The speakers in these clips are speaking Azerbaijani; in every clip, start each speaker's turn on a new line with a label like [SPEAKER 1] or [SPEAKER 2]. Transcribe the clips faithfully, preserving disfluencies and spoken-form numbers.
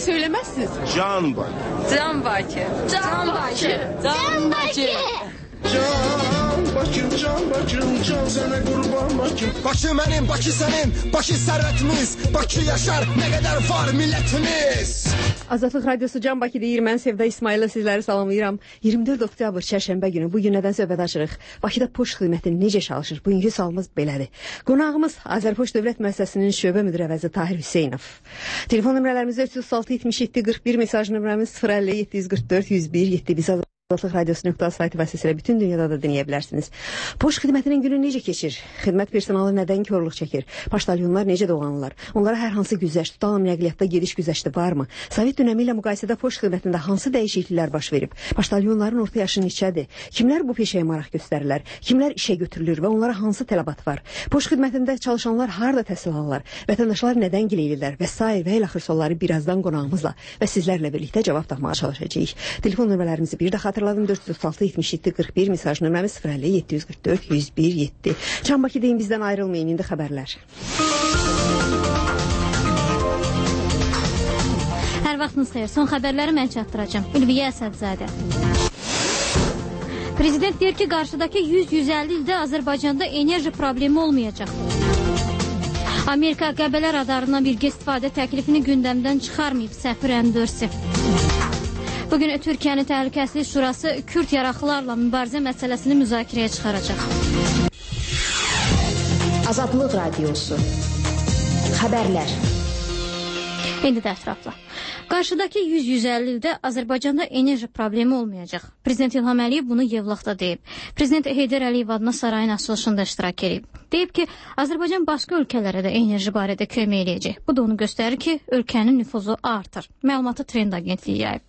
[SPEAKER 1] söylemezsiniz?
[SPEAKER 2] Can Bakı.
[SPEAKER 3] Can Bakı.
[SPEAKER 1] Can Bakı. Can Bakı.
[SPEAKER 2] Can Bakım, Can Bakım, Can sana kurban Bakım.
[SPEAKER 4] Bakı mənim, Bakı sənin, Bakı sərvətimiz, Bakı yaşar, nə qədər var millətimiz.
[SPEAKER 5] Azadlıq Radyosu Can Bakı deyir, mən Sevda İsmail'la sizləri salamlayıram. iyirmi dörd oktyabr çərşənbə günü bu günədən söhbət açırıq. Bakıda poçt xidməti necə çalışır? Bugünkü sualımız belədir. Qonağımız Azərpoçt Dövlət Müəssisəsinin şöbə müdiri əvəzi Tahir Hüseynov. Telefon nömrələrimiz dörd yüz altı yetmiş yeddi qırx bir, mesaj nömrəmiz sıfır əlli yeddi yüz qırx dörd yüz bir yeddi. Biz Azadlıq Radyosu nöqtə saytı vasitəsilə bütün dünyada da dinləyə bilərsiniz. Poçt xidmətinin günü necə keçir? Xidmət personalı nədən korluq çəkir? Poçtalyonlar necə doğanırlar? Onlara hər hansı güzəşt, tutalım nəqliyyatda gediş güzəşti varmı? Sovet dönəmi ilə müqayisədə poçt xidmətində hansı dəyişikliklər baş verib? Poçtalyonların orta yaşı neçədir? Kimlər bu peşəyə maraq göstərirlər? Kimlər işə götürülür və onlara hansı tələbat var? Poçt xidmətində çalışanlar harda təhsil alırlar? Vətəndaşlar nədən giləyirlər? Və sair və elə axır sualları birazdan qonağımızla və sizlərlə birlikdə cavab tapmağa çalışacağıq. Telefon nömrələrimizi bir də xatırladım, dörd yüz altı yetmiş yeddi qırx bir, mesaj nömrəmiz sıfır əlli yeddi yüz qırx dörd yüz bir yeddi. Can Bakı deyin, bizdən ayrılmayın, indi xəbərlər.
[SPEAKER 6] Hər vaxtınız xeyir. Son xəbərləri mən çatdıracağım. Ülviyə Əsədzadə. Prezident deyir ki, qarşıdakı yüz yüz əlli ildə Azərbaycanda enerji problemi olmayacaq. Amerika Qəbələ radarından birgə istifadə təklifini gündəmdən çıxarmayıb, səfir Əndörsi. Bugün Türkiyənin Təhlükəsizlik Şurası Kürd yaraqlılarla mübarizə məsələsini müzakirəyə çıxaracaq.
[SPEAKER 7] Azadlıq Radyosu. Xəbərlər.
[SPEAKER 6] İndi də ətrafla. Qarşıdakı yüz yüz əlli ildə Azərbaycanda enerji problemi olmayacaq. Prezident İlham Əliyev bunu Yevlaxda deyib. Prezident Heydər Əliyev adına sarayın açılışında iştirak edib. Deyib ki, Azərbaycan başqa ölkələrə də enerji barədə kömək eləyəcək. Bu da onu göstərir ki, ölkənin nüfuzu artır. Məlumatı Trend Agentliyi yayıb.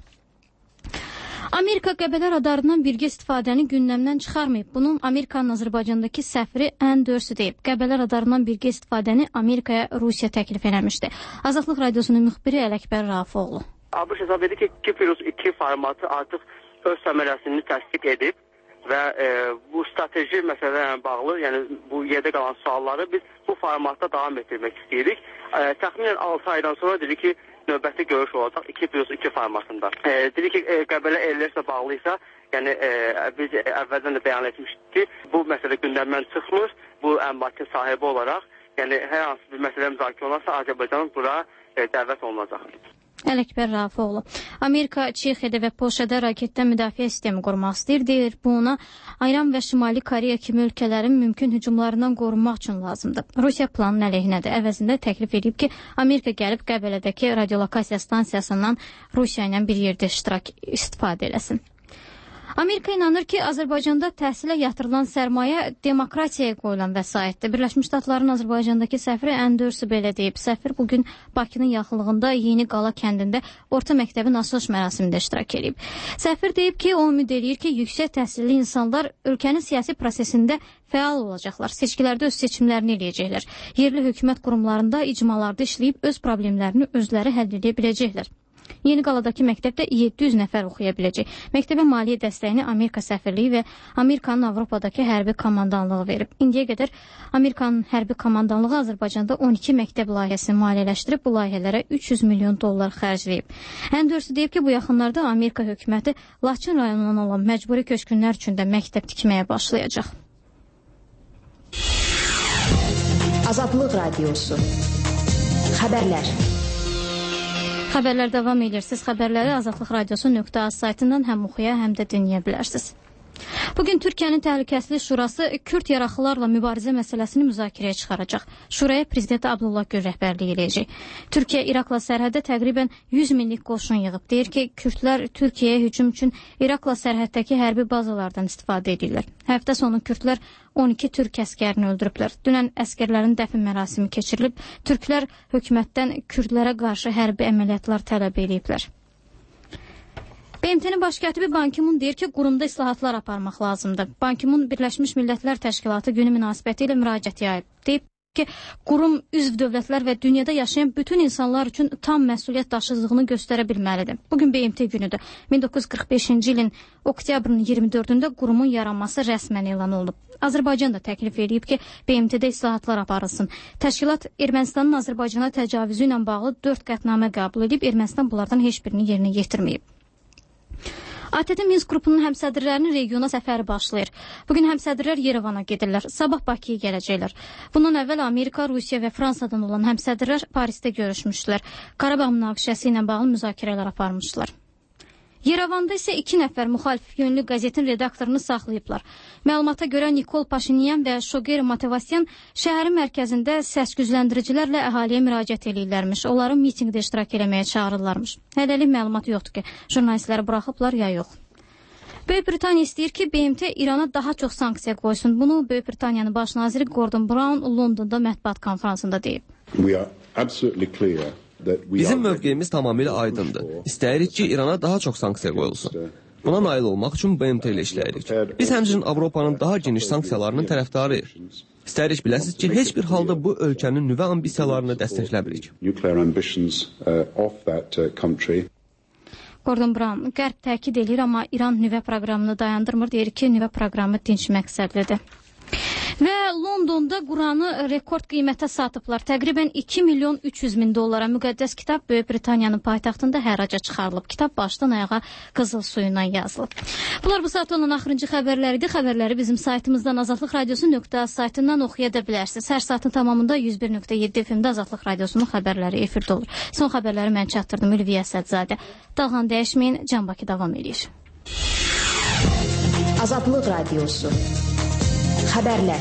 [SPEAKER 6] Amerika Qəbələ radarından birgə istifadəni gündəmdən çıxarmayıb. Bunun Amerikanın Azərbaycandakı səfiri Əndörsi deyib. Qəbələ radarından birgə istifadəni Amerikaya Rusiya təklif eləmişdi. Azadlıq Radyosunun müxbiri Ələkbər Rafoğlu.
[SPEAKER 8] ABŞ hesab edir ki, Kiprus iki formatı artıq öz səmərəsini təsdiq edib və e, bu strateji məsələlərlə bağlı, yəni bu yerdə qalan sualları biz bu formatda davam etdirmək istəyirik. E, təxminən altı aydan sonra dedik ki, növbəti görüş olacaq iki plus iki formatında. E, dedik ki, e, Qəbələ ellərsə bağlıysa, yəni e, biz əvvəldən də bəyan etmişdik ki, bu məsələ gündəmdən çıxmır, bu əmlakın sahibi olaraq, yəni hər hansı bir məsələ müzakirə olunarsa, Azərbaycanın bura e, dəvət olunacaq.
[SPEAKER 6] Ələkbər Rafoğlu. Amerika Çexiyada və Polşada raketdən müdafiə sistemi qurmaq istəyir, deyir. Bu ona İran və Şimali Koreya kimi ölkələrin mümkün hücumlarından qorunmaq üçün lazımdır. Rusiya planın əleyhinədir. Əvəzində təklif edib ki, Amerika gəlib Qəbələdəki radiolokasiya stansiyasından Rusiya ilə bir yerdə iştirak istifadə eləsin. Amerika inanır ki, Azərbaycanda təhsilə yatırılan sərmayə demokratiyaya qoyulan vəsaitdir. Birləşmiş Ştatların Azərbaycandakı səfiri Əndörsi belə deyib. Səfir bugün Bakının yaxınlığında Yeni Qala kəndində orta məktəbin açılış mərasimində iştirak edib. Səfir deyib ki, o ümid eləyir ki, yüksək təhsilli insanlar ölkənin siyasi prosesində fəal olacaqlar. Seçkilərdə öz seçimlərini eləyəcəklər. Yerli hökumət qurumlarında, icmalarda işləyib öz problemlərini özləri həll edə biləcəklər. Yeni Qaladakı məktəbdə yeddi yüz nəfər oxuya biləcək. Məktəbə maliyyə dəstəyini Amerika səfirliyi və Amerikanın Avropadakı hərbi komandanlığı verib. İndiyə qədər Amerikanın hərbi komandanlığı Azərbaycanda on iki məktəb layihəsini maliyyələşdirib, bu layihələrə üç yüz milyon dollar xərcləyib. Əndörsi deyib ki, bu yaxınlarda Amerika hökuməti Laçın rayonundan olan məcburi köçkünlər üçün də məktəb tikməyə başlayacaq.
[SPEAKER 7] Azadlıq Radyosu. Xəbərlər.
[SPEAKER 6] Xəbərlər davam edir. Siz xəbərləri Azadlıq Radyosu nöqtə az saytından həm oxuya, həm də dinləyə bilərsiniz. Bugün Türkiyənin Təhlükəsizlik Şurası Kürd yaraqlılarla mübarizə məsələsini müzakirəyə çıxaracaq. Şuraya Prezident Abdullah Gül rəhbərlik eləyəcək. Türkiyə İraqla sərhəddə təqribən yüz minlik qoşun yığıb. Deyir ki, Kürdlər Türkiyəyə hücum üçün İraqla sərhəddəki hərbi bazalardan istifadə edirlər. Həftə sonu Kürdlər on iki türk əskərini öldürüblər. Dünən əskərlərin dəfn mərasimi keçirilib. Türklər hökumətdən Kürdlərə qarşı hərbi əməliyyatlar tələb ediblər. B M T-nin baş katibi Ban Ki-mun deyir ki, qurumda islahatlar aparmaq lazımdır. Ban Ki-mun Birləşmiş Millətlər Təşkilatı günü münasibəti ilə müraciət yayıb. Deyib ki, qurum üzv dövlətlər və dünyada yaşayan bütün insanlar üçün tam məsuliyyət daşıdığını göstərə bilməlidir. Bugün B M T günüdür. min doqquz yüz qırx beşinci ilin oktyabrın iyirmi dördündə qurumun yaranması rəsmən elan olunub. Azərbaycan da təklif edib ki, B M T-də islahatlar aparılsın. Təşkilat Ermənistanın Azərbaycana təcavüzü ilə bağlı dörd qətnamə qəbul edib, Ermənistan bunlardan heç birini yerinə yetirməyib. A T T Minsk qrupunun həmsədrlərinin regiona səfəri başlayır. Bugün həmsədrlər Yerevana gedirlər, sabah Bakıya gələcəklər. Bundan əvvəl Amerika, Rusiya və Fransadan olan həmsədrlər Parisdə görüşmüşdülər. Qarabağ münaqişəsi ilə bağlı müzakirələr aparmışdılar. Yerevanda isə iki nəfər müxalif yönlü qəzetin redaktorunu saxlayıblar. Məlumata görə Nikol Paşinyan və Şoger Motivasyan şəhərin mərkəzində səs-gücləndiricilərlə əhaliyə müraciət edirlərmiş. Onları mitingdə iştirak eləməyə çağırırlarmış. Hələlik məlumat yoxdur ki, jurnalistləri buraxıblar ya yox. Böyük Britaniya istəyir ki, B M T İrana daha çox sanksiya qoysun. Bunu Böyük Britaniyanın baş naziri Gordon Brown Londonda mətbuat konferansında deyib.
[SPEAKER 3] We are absolutely clear.
[SPEAKER 9] Bizim mövqeyimiz tamamilə aydındır. İstəyirik ki, İrana daha çox sanksiya qoyulsun. Buna nail olmaq üçün B M T ilə işləyirik. Biz həmçinin Avropanın daha geniş sanksiyalarının tərəfdarıyıq. İstəyirik biləsiniz ki, heç bir halda bu ölkənin nüvə ambisiyalarını dəstəkləmirik.
[SPEAKER 6] Gordon Brown, Qərb təkid edir, amma İran nüvə proqramını dayandırmır. Deyir ki, nüvə proqramı dinc məqsədlidir. Və Londonda Quranı rekord qiymətə satıblar. Təqribən iki milyon üç yüz min dollara müqəddəs kitab Böyük Britaniyanın paytaxtında həraca çıxarılıb. Kitab başdan ayağa qızıl suyundan yazılıb. Bunlar bu saat olan axırıncı xəbərləridir. Xəbərləri bizim saytımızdan azadlıq radiosu nöqtə saytından oxuya da bilərsiniz. Hər saatın tamamında yüz bir nöqtə yeddi F M-də Azadlıq radiosunun xəbərləri efirdə olur. Son xəbərləri mən çatdırdım, Ülviyə Əsədzadə. Dalğan dəyişməyin, Can Bakı davam edir.
[SPEAKER 7] Azadlıq radiosu. Xəbərlər.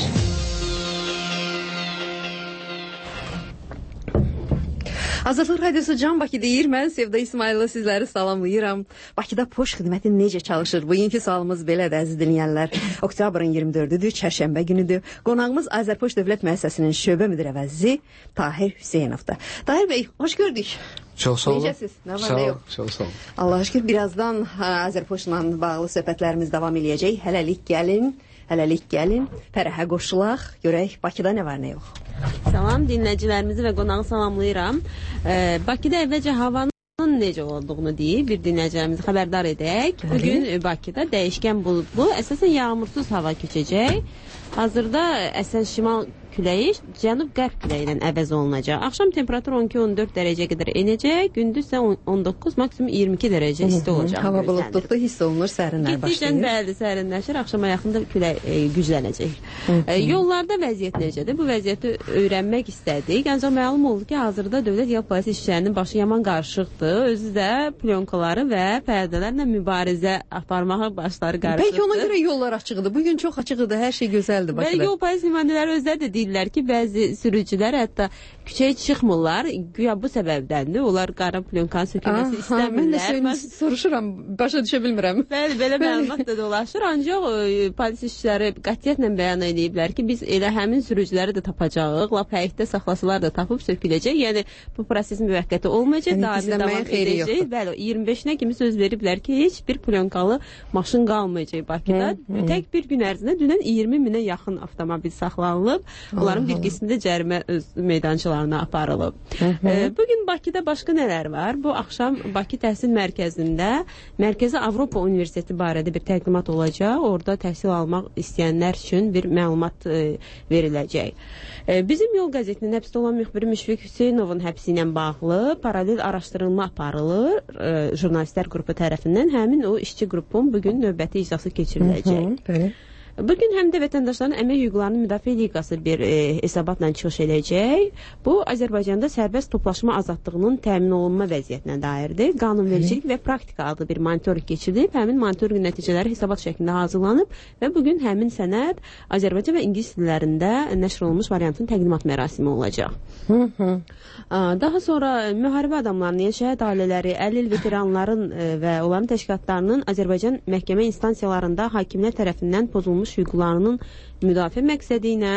[SPEAKER 5] Azadlıq radiosu Can Bakı deyir. Mən Sevda İsmayıllı sizləri salamlayıram. Bakıda poçt xidməti necə çalışır? Bugünkü sualımız belədir, əziz dinləyənlər. Oktyabrın iyirmi dördüdür, çərşənbə günüdür. Qonağımız Azərpoçt Dövlət Müəssisəsinin şöbə müdiri əvəzi Tahir Hüseynovdur. Tahir bəy, xoş gördük.
[SPEAKER 10] Çox sağ olun.
[SPEAKER 5] Necəsiz? Nə var,
[SPEAKER 10] sağ
[SPEAKER 5] nə
[SPEAKER 10] ol,
[SPEAKER 5] yox?
[SPEAKER 10] Çox sağ olun.
[SPEAKER 5] Allah şükür, birazdan Azərpoçtla bağlı söhbətlərimiz davam eləyəcək. Hələlik gəlin. Hələlik gəlin, Fərəhə qoşulaq, görək Bakıda nə var, nə yox.
[SPEAKER 11] Salam, dinləyicilərimizi və qonağı salamlayıram. Ee, Bakıda əvvəlcə havanın necə olduğunu deyib, bir dinləyicilərimizi xəbərdar edək. Bugün Bakıda dəyişkən buludlu, əsasən yağmursuz hava keçəcək. Hazırda əsən şimal küləyi cənub-qərb küləyi ilə əvəz olunacaq. Axşam temperatur on iki on dörd dərəcə qədər enəcək, gündüz isə on doqquz, maksimum iyirmi iki dərəcə isti olacaq.
[SPEAKER 5] Hava buludluqda hiss olunur, sərinlər başlayır.
[SPEAKER 11] Getdikcə bəli, sərinləşir, axşama yaxında külək e, güclənəcək. E, yollarda vəziyyət necədir? Bu vəziyyəti öyrənmək istədik. Ancaq məlum oldu ki, hazırda dövlət yol polisi işçilərinin başı yaman qarışıqdır. Özü də plyonkaları və pərdələrlə mübarizə aparmağa başları qarışıqdır.
[SPEAKER 5] Bəlkə ona görə yollar açıqdır. Bugün çox açıqdır, hər şey gözəldir Bakıda.
[SPEAKER 11] Bəlkə yol polisi nümayəndələri özləri də deyirlər ki, bəzi sürücülər hətta küçəyə çıxmırlar. Güya bu səbəbdəndir. Onlar qara plyonkanın sökülməsi istəmirlər.
[SPEAKER 5] Mən də soruşuram, başa düşə bilmirəm.
[SPEAKER 11] Bəli, belə məlumat da dolaşır. Ancaq e, polis işçiləri qətiyyətlə bəyan ediblər ki, biz elə həmin sürücüləri də tapacağıq. Lap həyətdə saxlasalar da tapıb söküləcək. Yəni bu proses müvəqqəti olmayacaq, daimi davam edəcək. Bəli, iyirmi beşinə kimi söz veriblər ki, heç bir plyonkalı maşın qalmayacaq Bakıda. Tək bir gün ərzində dünən iyirmi minə yaxın avtomobil saxlanılıb. Onların bir qismi də cərimə öz meydançalarına aparılıb. E, bugün Bakıda başqa nələr var? Bu axşam Bakı Təhsil Mərkəzində Mərkəzi Avropa Universiteti barədə bir təqdimat olacaq. Orada təhsil almaq istəyənlər üçün bir məlumat e, veriləcək. E, bizim Yol qəzetinin həbsdə olan müxbiri Müşfiq Hüseynovun həbsi ilə bağlı paralel araşdırılma aparılır e, jurnalistlər qrupu tərəfindən. Həmin o işçi qrupun bugün növbəti iclası keçiriləcək. Hı -hı, bəli. Bugün həm də Vətəndaşların Əmək Hüquqlarının Müdafiə Liqası bir e, hesabatla çıxış edəcək. Bu, Azərbaycanda sərbəst toplaşma azadlığının təmin olunma vəziyyətinə dairdir. Qanunvericilik və praktika adlı bir monitorinq keçirilib. Həmin monitorinqin nəticələri hesabat şəklində hazırlanıb və bugün həmin sənəd Azərbaycan və İngilis dillərində nəşr olunmuş variantın təqdimat mərasimi olacaq. Hı -hı. Daha sonra müharibə adamlarının, şəhid ailələri, əlil il veteranların e, və onların təşkilatlarının Azərbaycan məhkəmə instansiyalarında hakimlər tərəfindən pozulmuş hüquqlarının müdafiə məqsədi ilə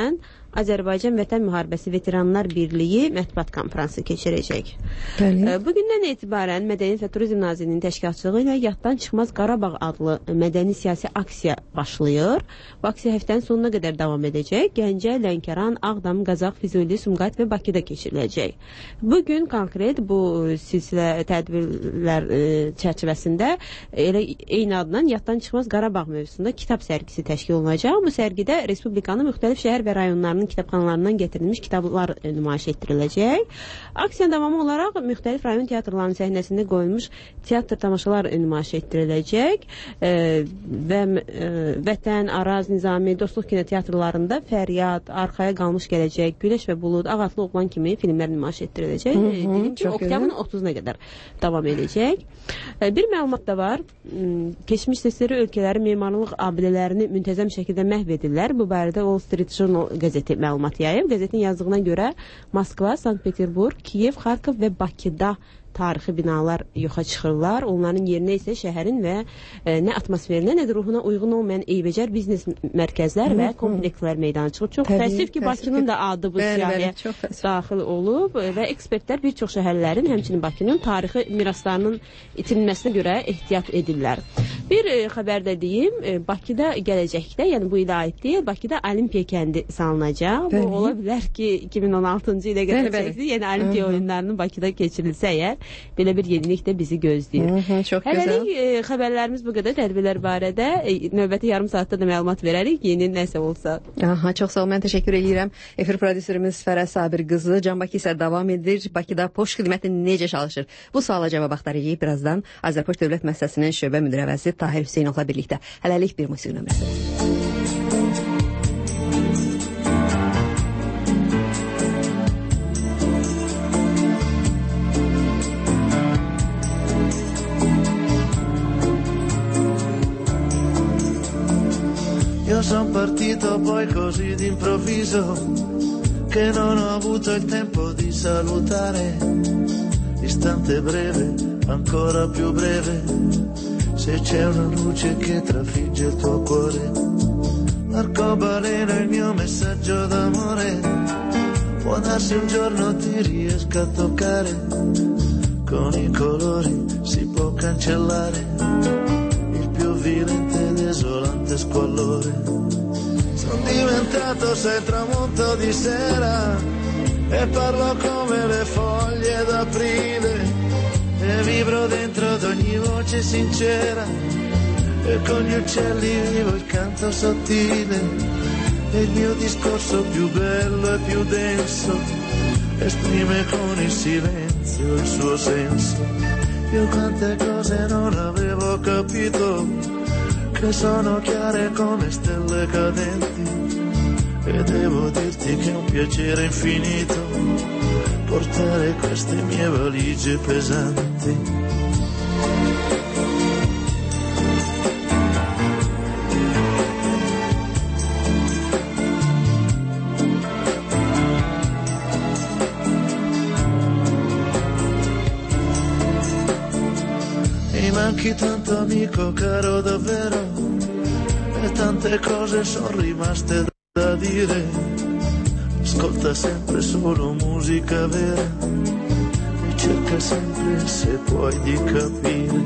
[SPEAKER 11] Azərbaycan Vətən Müharibəsi Veteranlar Birliyi mətbuat konfransı keçirəcək.
[SPEAKER 5] Bəli.
[SPEAKER 11] Bugündən etibarən Mədəniyyət və Turizm Nazirliyinin təşkilatçılığı ilə Yaddan Çıxmaz Qarabağ adlı mədəni siyasi aksiya başlayır. Bu aksiya həftənin sonuna qədər davam edəcək. Gəncə, Lənkəran, Ağdam, Qazax, Füzuli, Sumqayıt və Bakıda keçiriləcək. Bugün konkret bu silsilə tədbirlər e, çərçivəsində elə eyni adla Yaddan Çıxmaz Qarabağ mövzusunda kitab sərgisi təşkil olunacaq. Bu sərgidə Respublikanın müxtəlif şəhər və rayonlarının kitabxanalarından gətirilmiş kitablar e, nümayiş etdiriləcək. Aksiyanın davamı olaraq müxtəlif rayon teatrlarının səhnəsində qoyulmuş teatr tamaşalar e, nümayiş etdiriləcək e, və e, Vətən, Araz, Nizami, Dostluq kinoteatrlarında Fəryad, Arxaya Qalmış Gələcək, Güneş və Bulud, Ağatlı Oğlan kimi filmlər nümayiş etdiriləcək. Hı -hı, e, dedim ki, oktyabrın otuzuna qədər davam edəcək. E, bir məlumat da var. Keçmiş S S R ölkələri memarlıq abidələrini müntəzəm şəkildə məhv edirlər. Bu barədə Wall Street Journal qəzeti məlumat yayıb. Qəzetin yazdığına görə Moskva, Sankt-Peterburg, Kiyev, Xarkov və Bakıda tarixi binalar yoxa çıxırlar. Onların yerinə isə şəhərin və e, nə atmosferinə, nə də ruhuna uyğun olmayan eybəcər biznes mərkəzlər və komplekslər meydana çıxır. Çox təəssüf ki, Bakının da adı bu siyahıya daxil olub və ekspertlər bir çox şəhərlərin, həmçinin Bakının tarixi miraslarının itirilməsinə görə ehtiyat edirlər. Bir e, xəbər də deyim, e, Bakıda gələcəkdə, yəni bu ilə aid deyil, Bakıda Olimpiya kəndi salınacaq. Bu ola bilər ki, iki min on altıncı ilə qədər çəkdi. Yəni Olimpiya oyunlarının Bakıda keçirilsə əgər, belə bir yenilik də bizi gözləyir. Hı -hı, çox Hələlik e, xəbərlərimiz bu qədər, tədbirlər barədə e, növbəti yarım saatda da məlumat verərik, yeni nəsə olsa.
[SPEAKER 5] Aha, çox sağ ol, mən təşəkkür edirəm. Efir prodüserimiz Fərəz Sabir qızı, Can Bakı isə davam edir. Bakıda poçt xidməti necə çalışır? Bu suala cavab axtaracağıq birazdan. Azərpoçt Dövlət Müəssisəsinin şöbə müdirəvəzi Tahir Hüseynovla birlikdə. Hələlik bir musiqi nömrəsi.
[SPEAKER 10] Io son partito poi così d'improvviso che non ho avuto il tempo di salutare. Istante breve, ancora più breve, se c'è una luce che trafigge il tuo cuore. L'arcobaleno è il mio messaggio d'amore, può darsi un giorno ti riesca a toccare. Con i colori si può cancellare il più vilente e desolante squallore. Sono diventato sei tramonto di sera e parlo come le foglie d'aprile e vibro dentro ad ogni voce sincera e con gli uccelli vivo il canto sottile e il mio discorso più bello e più denso esprime con il silenzio il suo senso. Io quante cose non avevo capito, che sono chiare come stelle cadenti, e devo dirti che è un piacere infinito portare queste mie valigie pesanti. Mi manchi tanto amico caro davvero, e tante cose sono rimaste da dire. Ascolta sempre solo musica vera e cerca sempre, se puoi, di capire.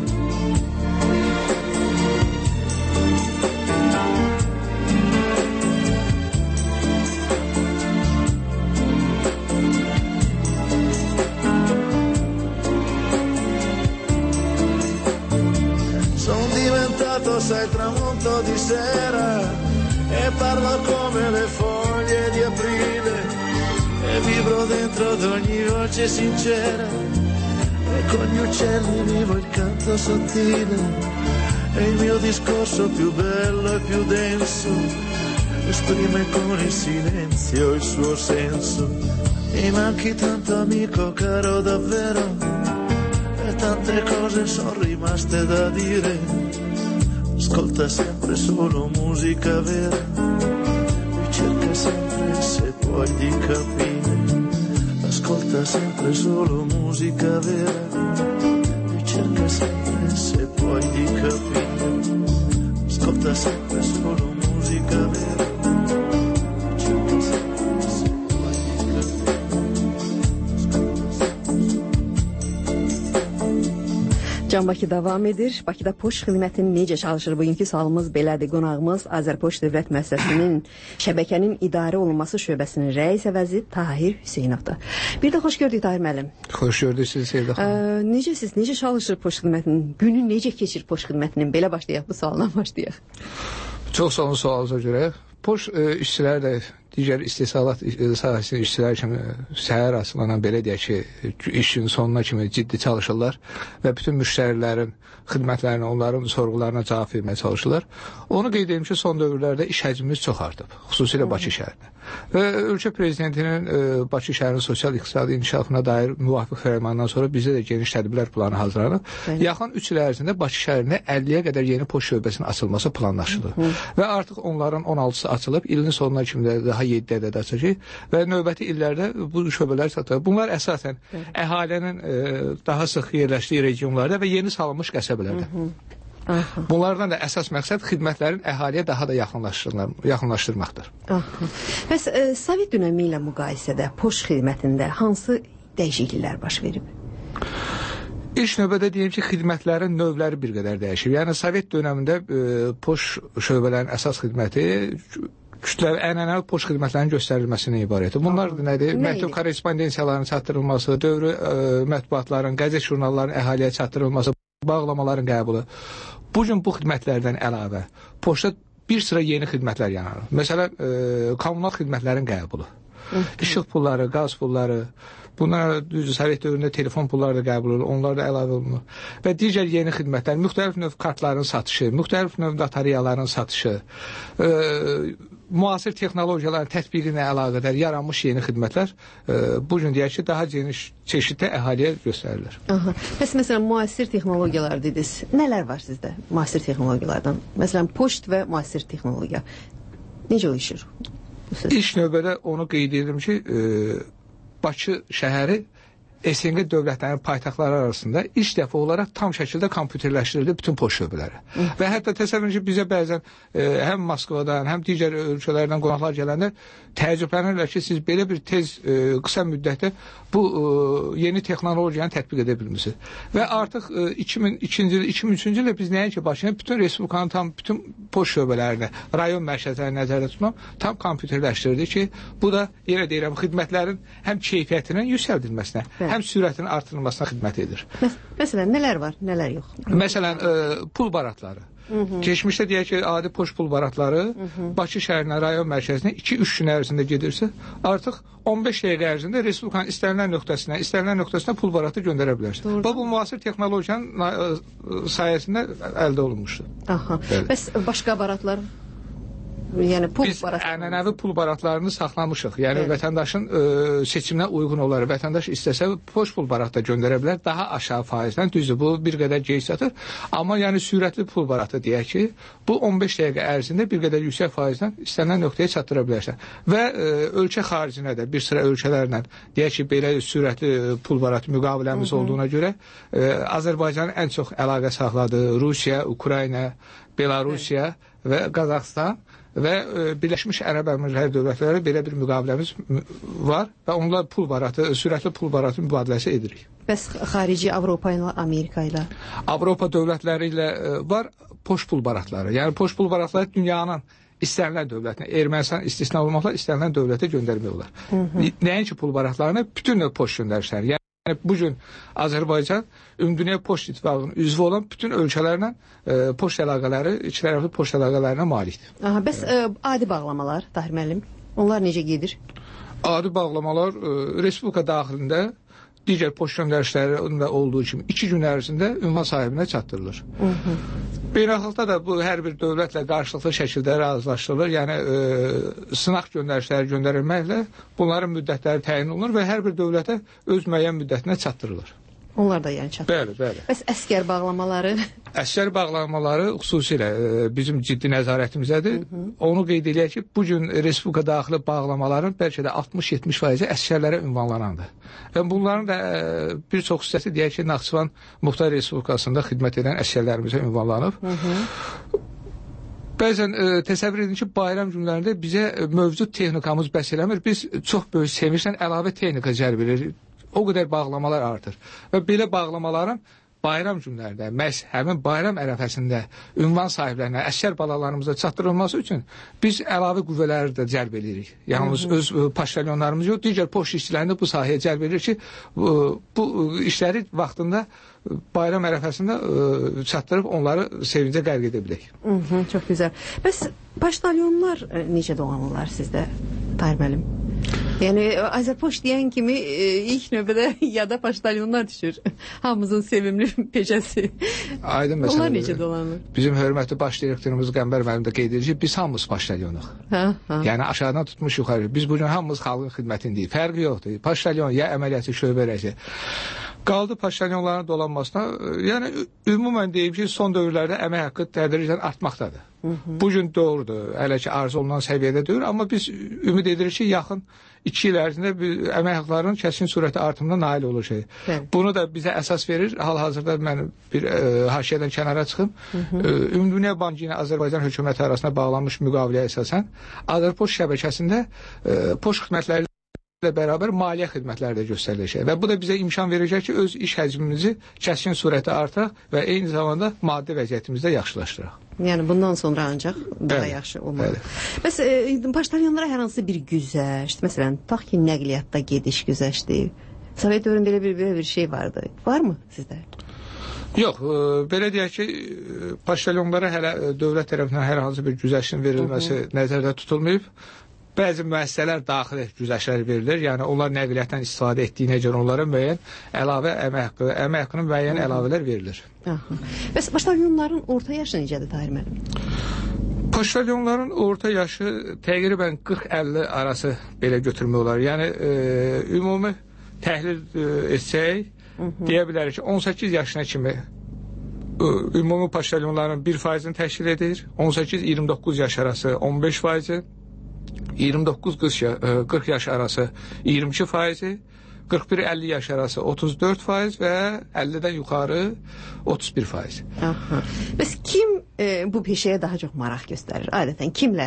[SPEAKER 10] Sono diventato sei tramonto di sera e parlo come le foglie di aprile e vibro dentro ad ogni voce sincera e con gli uccelli vivo il canto sottile e il mio discorso più bello e più denso esprime con il silenzio il suo senso. Mi manchi tanto amico caro davvero, e tante cose sono rimaste da dire. Ascolta sempre solo musica vera e cerca sempre, se puoi, di capire. Ascolta sempre solo musica vera e cerca sempre, se puoi, di capire. Ascolta sempre solo musica vera e cerca sempre,
[SPEAKER 5] Can Bakı davam edir. Bakıda poçt xidmətinin necə çalışır? Bugünkü sualımız belədir. Qonağımız Azərpoçt Dövlət Müəssisəsinin şəbəkənin idarə olunması şöbəsinin rəis əvəzi Tahir Hüseynovdur. Bir də xoş gördük Tahir müəllim.
[SPEAKER 12] Xoş gördük sizi Sevda xanım.
[SPEAKER 5] Necə siz, necə çalışır poçt xidmətinin? Günü necə keçir poçt xidmətinin? Belə başlayaq, bu sualdan başlayaq.
[SPEAKER 12] Çox sağ olun sualınıza görə. Poçt e, işçiləri də digər istehsalat sahəsinin işçiləri kimi səhər asılanan belə deyək ki, iş günün sonuna kimi ciddi çalışırlar və bütün müştərilərin xidmətlərinə, onların sorğularına cavab verməyə çalışırlar. Onu qeyd edim ki, son dövrlərdə iş həcmimiz çox artıb, xüsusilə Bakı şəhərində. Və ölkə prezidentinin e, Bakı şəhərinin sosial-iqtisadi inkişafına dair müvafiq fərmandan sonra bizdə də geniş tədbirlər planı hazırlanıb. Yaxın üç il ərzində Bakı şəhərində əlliyə qədər yeni poçt şöbəsinin açılması planlaşılır. Hı. Və artıq onların on altısı açılıb, ilin sonuna kimi də daha yeddi ədəd açacaq və növbəti illərdə bu şöbələr satılır. Bunlar əsasən Hı. əhalinin e, daha sıx yerləşdiyi regionlarda və yeni salınmış qəsəbələrdə. Hı -hı. Aha. Bunlardan da əsas məqsəd xidmətlərin əhaliyə daha da yaxınlaşdırmaqdır.
[SPEAKER 5] Aha. Bəs e, Sovet dönəmi ilə müqayisədə poçt xidmətində hansı dəyişikliklər baş verib?
[SPEAKER 12] İlk növbədə deyim ki, xidmətlərin növləri bir qədər dəyişib. Yəni Sovet dönəmində e, poçt şöbələrinin əsas xidməti kütləvi ənənəvi poçt xidmətlərinin göstərilməsindən ibarətdir. Bunlar Aha. nədir? Nə məktub korrespondensiyaların çatdırılması, dövrü e, mətbuatların, qəzet jurnalların əhaliyə çatdırılması, bağlamaların qəbulu. Bu gün bu xidmətlərdən əlavə poçtda bir sıra yeni xidmətlər yaranır. Məsələn, e, kommunal xidmətlərin qəbulu. İşıq pulları, qaz pulları, bunlar düzdür, Sovet dövründə telefon pulları da qəbul olunur, onlar da əlavə olunur. Və digər yeni xidmətlər, müxtəlif növ kartların satışı, müxtəlif növ datariyaların satışı, e, müasir texnologiyaların tətbiqi ilə əlaqədar yaranmış yeni xidmətlər e, bu gün deyək ki, daha geniş çeşiddə əhaliyə göstərilir.
[SPEAKER 5] Aha. Bəs məsələn, müasir texnologiyalar dediniz. Nələr var sizdə müasir texnologiyalardan? Məsələn, poçt və müasir texnologiya. Necə uyuşur?
[SPEAKER 12] İlk növbədə onu qeyd edirəm ki, e, Bakı şəhəri S N G dövlətlərinin paytaxtları arasında ilk dəfə olaraq tam şəkildə kompüterləşdirildi bütün poçt şöbələri. Hı. Və hətta təsəvvür edin ki, bizə bəzən e, həm Moskvadan, həm digər ölkələrdən qonaqlar gələndə təəccüblənirlər ki, siz belə bir tez, e, qısa müddətdə bu e, yeni texnologiyanı tətbiq edə bilmişsiniz. Və artıq e, iki min ikinci il, iki min üçüncü ildə biz nəinki Bakının bütün respublikanın tam bütün poçt şöbələrini, rayon mərkəzlərini nəzərdə tutmam, tam kompüterləşdirdi ki, bu da yenə deyirəm, xidmətlərin həm keyfiyyətinin yüksəldilməsinə, Hə. həm sürətinin artırılmasına xidmət edir.
[SPEAKER 5] Məs məsələn, nələr var, nələr yox?
[SPEAKER 12] Məsələn, e, pul baratları. Hı -hı. Keçmişdə deyək ki, adi poçt pul baratları Hı -hı. Bakı şəhərindən rayon mərkəzinə iki üç gün ərzində gedirsə, artıq on beş dəqiqə ərzində respublikanın istənilən nöqtəsinə, istənilən nöqtəsinə pul baratı göndərə bilərsiniz. Bu, bu müasir texnologiyanın sayəsində əldə olunmuşdur.
[SPEAKER 5] Aha. Bəli. Bəs başqa baratlar? Yəni pul
[SPEAKER 12] Biz
[SPEAKER 5] baratları.
[SPEAKER 12] ənənəvi pul baratlarını saxlamışıq. Yəni evet. vətəndaşın ə, seçiminə uyğun olaraq vətəndaş istəsə poçt pul baratı da göndərə bilər. Daha aşağı faizlə, düzdür, bu bir qədər gec satır. Amma yəni sürətli pul baratı deyək ki, bu on beş dəqiqə ərzində bir qədər yüksək faizlə istənilən nöqtəyə çatdıra bilərsən. Və ə, ölkə xaricinə də bir sıra ölkələrlə deyək ki, belə sürətli pul baratı müqaviləmiz Hı -hı. olduğuna görə ə, Azərbaycanın ən çox əlaqə saxladığı Rusiya, Ukrayna, Belarusiya və Qazaxıstan və e, Birləşmiş Ərəb Əmirlikləri dövlətləri belə bir müqaviləmiz var və onunla pul baratı, sürətli pul baratı mübadiləsi edirik.
[SPEAKER 5] Bəs xarici Avropa ilə, Amerika ilə?
[SPEAKER 12] Avropa dövlətləri ilə e, var poçt pul baratları. Yəni poçt pul baratları dünyanın istənilən dövlətinə, Ermənistan istisna olmaqla istənilən dövlətə göndərmək olar. Hı -hı. Nəinki pul baratlarını bütün növ poçt göndərişləri. Yəni Yəni, bugün Azərbaycan Ümumdünya Poçt İttifaqının üzvü olan bütün ölkələrlə e, poçt əlaqələri, iki tərəfli poçt əlaqələrinə malikdir.
[SPEAKER 5] Aha, bəs e, adi bağlamalar, Tahir müəllim, onlar necə gedir?
[SPEAKER 12] Adi bağlamalar e, Respublika daxilində digər poçt göndərişlərində olduğu kimi iki gün ərzində ünvan sahibinə çatdırılır. Hı -hı. Beynəlxalqda da bu hər bir dövlətlə qarşılıqlı şəkildə razılaşdırılır. Yəni e, sınaq göndərişləri göndərilməklə bunların müddətləri təyin olunur və hər bir dövlətə öz müəyyən müddətinə çatdırılır.
[SPEAKER 5] Onlar da yəni çatdırılır.
[SPEAKER 12] Bəli, bəli.
[SPEAKER 5] Bəs əskər bağlamaları?
[SPEAKER 12] Əskər bağlamaları xüsusilə e, bizim ciddi nəzarətimizdədir. Hı -hı. Onu qeyd edək ki, bu gün Respublika daxili bağlamaların bəlkə də altmış yetmiş faizi əskərlərə ünvanlanandır. Və bunların da e, bir çox hissəsi deyək ki, Naxçıvan Muxtar Respublikasında xidmət edən əskərlərimizə ünvanlanıb. Hı -hı. Bəzən e, təsəvvür edin ki, bayram günlərində bizə mövcud texnikamız bəs eləmir. Biz çox böyük sevinclə əlavə texnika cəlb edirik. O qədər bağlamalar artır. Və belə bağlamaların bayram günlərində, məhz həmin bayram ərəfəsində ünvan sahiblərinə, əsgər balalarımıza çatdırılması üçün biz əlavə qüvvələri də cəlb edirik. Yalnız öz paştalyonlarımız yox, digər poçt işçilərini bu sahəyə cəlb edirik ki, bu, bu işləri vaxtında bayram ərəfəsində ə, çatdırıb onları sevincə qərq edə bilək.
[SPEAKER 5] Hı -hı, çox gözəl. Bəs paştalyonlar ə, necə dolanırlar sizdə, Tahir müəllim? Yəni Azərpoçt deyən kimi ə, ilk növbədə yada paştalyonlar düşür. Hamımızın sevimli peşəsi.
[SPEAKER 12] Aydın məsələdir.
[SPEAKER 5] Onlar necə dolanır?
[SPEAKER 12] Bizim hörmətli baş direktorumuz Qəmbər müəllim də qeyd edir ki, biz hamımız paştalyonuq. Yəni aşağıdan tutmuş yuxarı. Biz bugün hamımız xalqın xidmətindəyik. Fərqi yoxdur. Paştalyon ya əməliyyatı şöbə rəisi. Qaldı paştalyonların dolanmasına. Yəni ümumən deyim ki, son dövrlərdə əmək haqqı tədricən artmaqdadır. Hı -hı. Bugün doğrudur, hələ ki arzu olunan səviyyədə deyil, amma biz ümid edirik ki, yaxın iki il ərzində əmək haqqlarının kəsin surəti artımına nail olacaq. Bunu da bizə əsas verir. Hal-hazırda mən bir ə, haşiyədən kənara çıxım. Ümumdünya Bankı ilə Azərbaycan hökuməti arasında bağlanmış müqaviləyə əsasən Azərpoçt şəbəkəsində ə, poçt xidmətləri ilə bərabər maliyyə xidmətləri də göstəriləcək və bu da bizə imkan verəcək ki, öz iş həcmimizi kəskin surətdə artıraq və eyni zamanda maddi vəziyyətimizi də yaxşılaşdıraq.
[SPEAKER 5] Yəni bundan sonra ancaq daha yaxşı olmalı. Bəs e, paştalyonlara hər hansı bir güzəşt, məsələn, tutaq ki, nəqliyyatda gediş güzəşti. Sovet dövründə belə bir, belə bir şey vardı. Var mı sizdə?
[SPEAKER 12] Yox, e, belə deyək ki, paştalyonlara hələ dövlət tərəfindən hər hansı bir güzəştin verilməsi Hı -hı. nəzərdə tutulmayıb. Bəzi müəssisələr daxili güzəştlər verilir. Yəni onlar nəqliyyatdan istifadə etdiyinə görə onlara müəyyən əlavə əmək haqqı, əmək haqqının müəyyən əlavələr verilir.
[SPEAKER 5] Aha. Bəs paştalyonların orta yaşı necədir, Tahir müəllim?
[SPEAKER 12] Paştalyonların orta yaşı təqribən qırx əlli arası belə götürmək olar. Yəni e, ümumi təhlil e, etsək, deyə bilərik ki, on səkkiz yaşına kimi e, ümumi paştalyonların bir faizini təşkil edir. on səkkiz iyirmi doqquz yaş arası on beş faizi. iyirmi doqquz qırx yaş arası iyirmi iki faizi, qırx bir əlli yaş arası otuz dörd faiz və əllidən yuxarı otuz bir faiz.
[SPEAKER 5] Aha. Bəs kim e, bu peşəyə daha çox maraq göstərir? Adətən kimlər?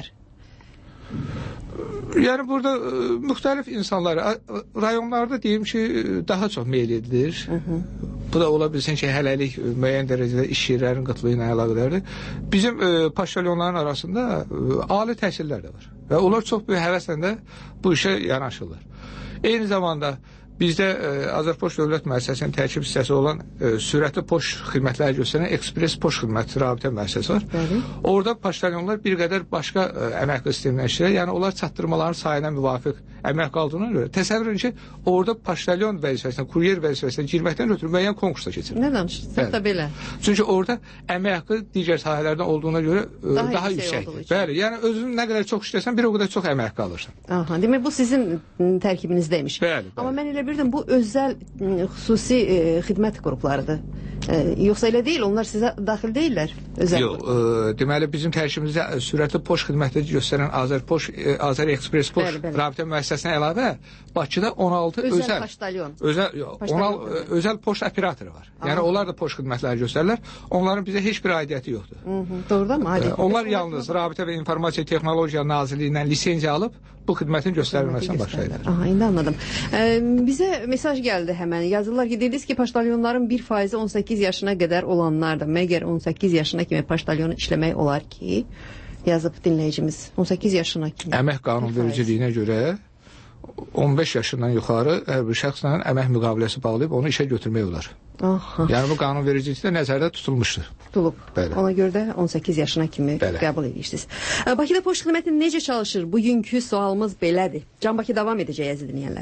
[SPEAKER 12] Yəni burada e, müxtəlif insanlar, rayonlarda deyim ki, daha çox meyil edilir. Hı -hı. Bu da ola bilsin ki, hələlik müəyyən dərəcədə iş yerlərinin qıtlığı ilə əlaqədardır. Bizim e, paştalyonların arasında e, ali təhsillər də var. Və onlar çox böyük həvəslə də bu işə yanaşırlar. Eyni zamanda bizdə e, Azərpoçt Dövlət Müəssisəsinin tərkib hissəsi olan e, sürətli poçt xidmətləri göstərən ekspres poçt xidməti rabitə müəssisəsi var. Bəli. Orada paştalyonlar bir qədər başqa e, əmək haqqı sisteminə işləyir. Yəni onlar çatdırmaların sayına müvafiq əmək haqqı aldığına görə təsəvvür edin ki, orada paştalyon vəzifəsinə, kuryer vəzifəsinə girməkdən ötürü müəyyən konkursda keçir.
[SPEAKER 5] Nə danışırsınız da belə?
[SPEAKER 12] Çünki orada əmək haqqı digər sahələrdən olduğuna görə e, daha, daha yüksəkdir. Bəli, yəni özün nə qədər çox işləsən, bir o qədər çox əmək haqqı alırsan.
[SPEAKER 5] Aha, demək bu sizin tərkibinizdəymiş.
[SPEAKER 12] Bəli, bəli.
[SPEAKER 5] Amma mən elə bilirdim bu özəl xüsusi e, xidmət qruplarıdır. E, yoxsa elə deyil, onlar sizə daxil deyirlər? Özəl
[SPEAKER 12] Yox, e, deməli bizim tərkibimizdə sürətli poçt xidməti göstərən Azərpoçt, e, Azər Ekspres Poçt rabitə müəssisəsinə əlavə Bakıda on altı özəl
[SPEAKER 5] özəl paştalyon.
[SPEAKER 12] Özəl, yox, on altı özəl poçt operatoru var. Aha. Yəni onlar da poçt xidmətləri göstərirlər. Onların bizə heç bir aidiyyəti yoxdur.
[SPEAKER 5] Hı -hı, doğrudan mı?
[SPEAKER 12] E, onlar yalnız Rabitə və İnformasiya Texnologiya Nazirliyindən lisenziya alıb bu xidmətin göstərilməsindən başlayırlar.
[SPEAKER 5] Aha, indi anladım. E, bizə mesaj gəldi həmən. Yazırlar ki, dediniz ki, paştalyonların bir faizi on səkkiz yaşına qədər olanlar da, məgər on səkkiz yaşına kimi paştalyonu işləmək olar ki, yazıb dinləyicimiz. on səkkiz yaşına kimi.
[SPEAKER 12] Əmək qanunvericiliyinə görə on beş yaşından yuxarı hər bir şəxslə əmək müqaviləsi bağlayıb onu işə götürmək olar.
[SPEAKER 5] Aha.
[SPEAKER 12] Yəni bu qanunvericilikdə nəzərdə tutulmuşdur.
[SPEAKER 5] Tutulub. Bəli. Ona görə də on səkkiz yaşına kimi Bəli. qəbul edirsiniz. Bakıda poçt xidməti necə çalışır? Bugünkü sualımız belədir. Can Bakı davam edəcək əziz dinləyənlər.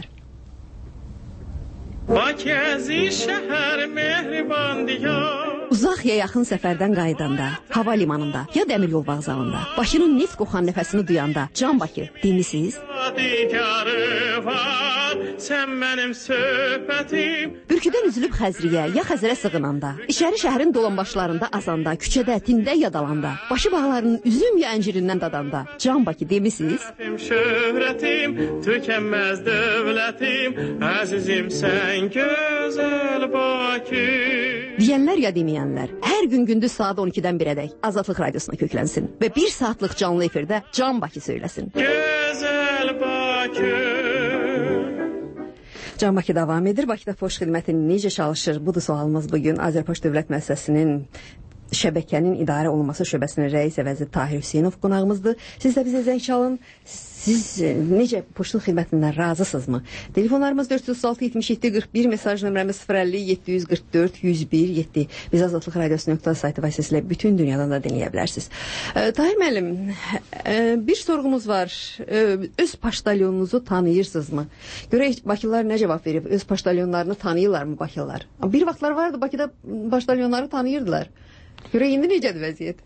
[SPEAKER 13] Bakı əziz şəhər mehriban diyar.
[SPEAKER 5] Uzaq ya yaxın səfərdən qayıdanda, hava limanında ya dəmir yol vağzalında, Bakının neft qoxan nəfəsini duyanda, Can Bakı dinlisiniz?
[SPEAKER 13] Sən mənim söhbətim.
[SPEAKER 5] Bürküdən üzülüb Xəzriyə ya Xəzərə sığınanda, içəri şəhərin dolanbaşlarında azanda, küçədə, tində yadalanda, başı bağlarının üzüm ya əncirindən dadanda, Can Bakı demisiniz?
[SPEAKER 13] Şöhrətim, tükənməz dövlətim, əzizim sən gözəl Bakı.
[SPEAKER 5] Deyənlər ya deməyənlər, hər gün gündüz saat on ikidən birədək Azadlıq Radiosuna köklənsin və bir saatlıq canlı efirdə Can Bakı söyləsin.
[SPEAKER 13] Gözəl Bakı.
[SPEAKER 5] Can Bakı davam edir. Bakıda poçt xidməti necə çalışır? Budur sualımız bugün. Azərpoçt Dövlət Müəssisəsinin şəbəkənin idarə olunması şöbəsinin rəis əvəzi Tahir Hüseynov qonağımızdır. Siz də bizə zəng çalın. Siz necə poçtun xidmətindən razısınızmı? Telefonlarımız dörd yüz otuz altı yetmiş yeddi qırx bir, mesaj nömrəmiz sıfır əlli yeddi yüz qırx dörd yüz bir yeddi. Biz Azadlıq Radiosu nöqtə saytı vasitəsilə bütün dünyadan da dinləyə bilərsiniz. E, Tahir müəllim, e, bir sorğumuz var. E, öz poçtalyonunuzu tanıyırsınızmı? Görək Bakılılar nə cavab verib? Öz poçtalyonlarını tanıyırlarmı Bakılılar? Bir vaxtlar vardı Bakıda poçtalyonları tanıyırdılar. Görək indi necədir vəziyyət?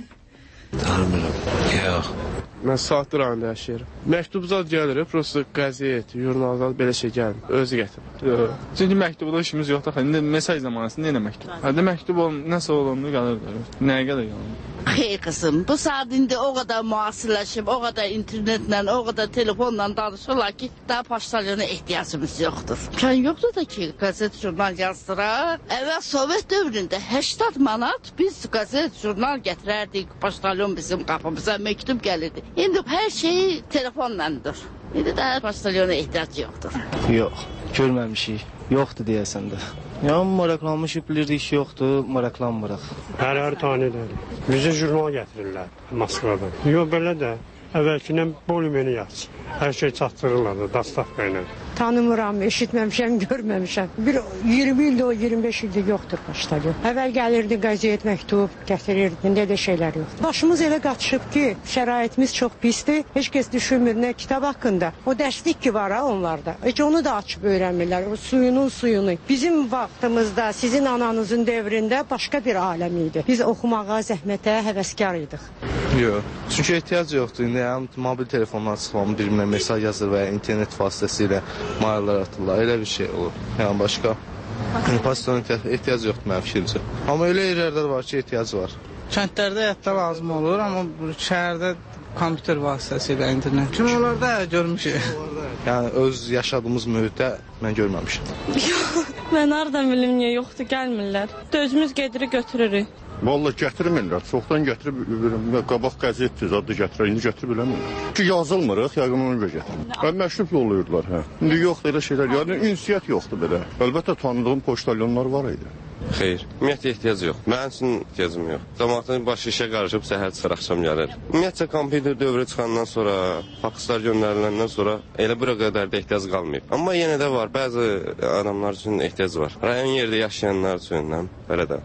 [SPEAKER 14] Tanımıram. Yox.
[SPEAKER 15] Mən saatlı rayonda yaşayıram. Məktub zad gəlir, prosta qəzet, jurnal belə şey gəlmir. Özü gətirir.
[SPEAKER 16] Çünki məktubda işimiz yoxdur. İndi mesaj zamanı nə məktub? Hadi məktub olun, nəsə olanda qalır. Nəyə qədər qalır?
[SPEAKER 17] Xeyr qızım, bu saat indi o qədər müasirləşib, o qədər internetlə, o qədər telefonla danışırlar ki, daha poçtalyona ehtiyacımız yoxdur. İmkan yoxdur da ki, qəzet, jurnal yazdıraq. Əvvəl Sovet dövründə səksən manat biz qəzet, jurnal gətirərdik, poçtalyon bizim qapımıza məktub gəlirdi. İndi hər şey telefonlandır. İndi daha poçtalyona ehtiyac yoxdur.
[SPEAKER 18] Yox, görməmişik. Yoxdur deyəsən də. Ya maraqlanmışıq, bilirdik ki, yoxdur, maraqlanmırıq.
[SPEAKER 19] Hər-hər tanıdır. Bizə jurnal gətirirlər Moskvadan. Yox, belə də əvvəlkindən bolümeni yazsın. Hər şey çatdırırlar da, dastavka ilə.
[SPEAKER 20] Tanımıram, eşitməmişəm, görməmişəm. Bir iyirmi ildir, o iyirmi beş ildir yoxdur poçtalyon. Əvvəl gəlirdi qəzet, məktub gətirirdi, indi də şeylər yoxdur. Başımız elə qaçışıb ki, şəraitimiz çox pisdir. Heç kəs düşünmür nə kitab haqqında. O dərslik ki var ha onlarda. Heç onu da açıb öyrənmirlər. O suyunun suyunu. Bizim vaxtımızda, sizin ananızın dövründə başqa bir aləm idi. Biz oxumağa, zəhmətə həvəskar idik.
[SPEAKER 18] Yox. Çünki ehtiyac yoxdur. İndi həm mobil telefonlar çıxmamı bir-birinə mesaj yazır və ya internet vasitəsilə mayarlar atırlar. Elə bir şey olur. Yəni başqa poçtalyona ehtiyac yoxdur mənim fikrimcə. Amma elə yerlərdə var ki, ehtiyac var.
[SPEAKER 21] Kəndlərdə həyatda lazım olur, amma şəhərdə kompüter vasitəsilə internet. Kinolarda görmüşük.
[SPEAKER 18] Yəni öz yaşadığımız mühitdə mən görməmişəm.
[SPEAKER 22] Yox, mən hardan bilim niyə yoxdur, gəlmirlər. Dözümüz gedirik, götürürük.
[SPEAKER 3] Vallahi gətirmirlər. Çoxdan gətirib qabaq qəzetdir, zadı gətirir. İndi gətirib eləmirlər. Ki yazılmırıq, yəqin onu görə gətirir. Və məktub yollayırlar, hə. İndi yoxdur elə şeylər. Yəni ünsiyyət yoxdur belə. Əlbəttə tanıdığım poçtalyonlar var idi.
[SPEAKER 23] Xeyr, ümumiyyətlə ehtiyac yox. Mənim üçün ehtiyacım yox. Cəmaatın başı işə qarışıb səhər çıxır, axşam gəlir. Ümumiyyətlə kompüter dövrü çıxandan sonra, fakslar göndəriləndən sonra elə bura qədər də ehtiyac qalmayıb. Amma yenə də var, bəzi adamlar üçün ehtiyac var. Rayon yerdə yaşayanlar üçün, belə də.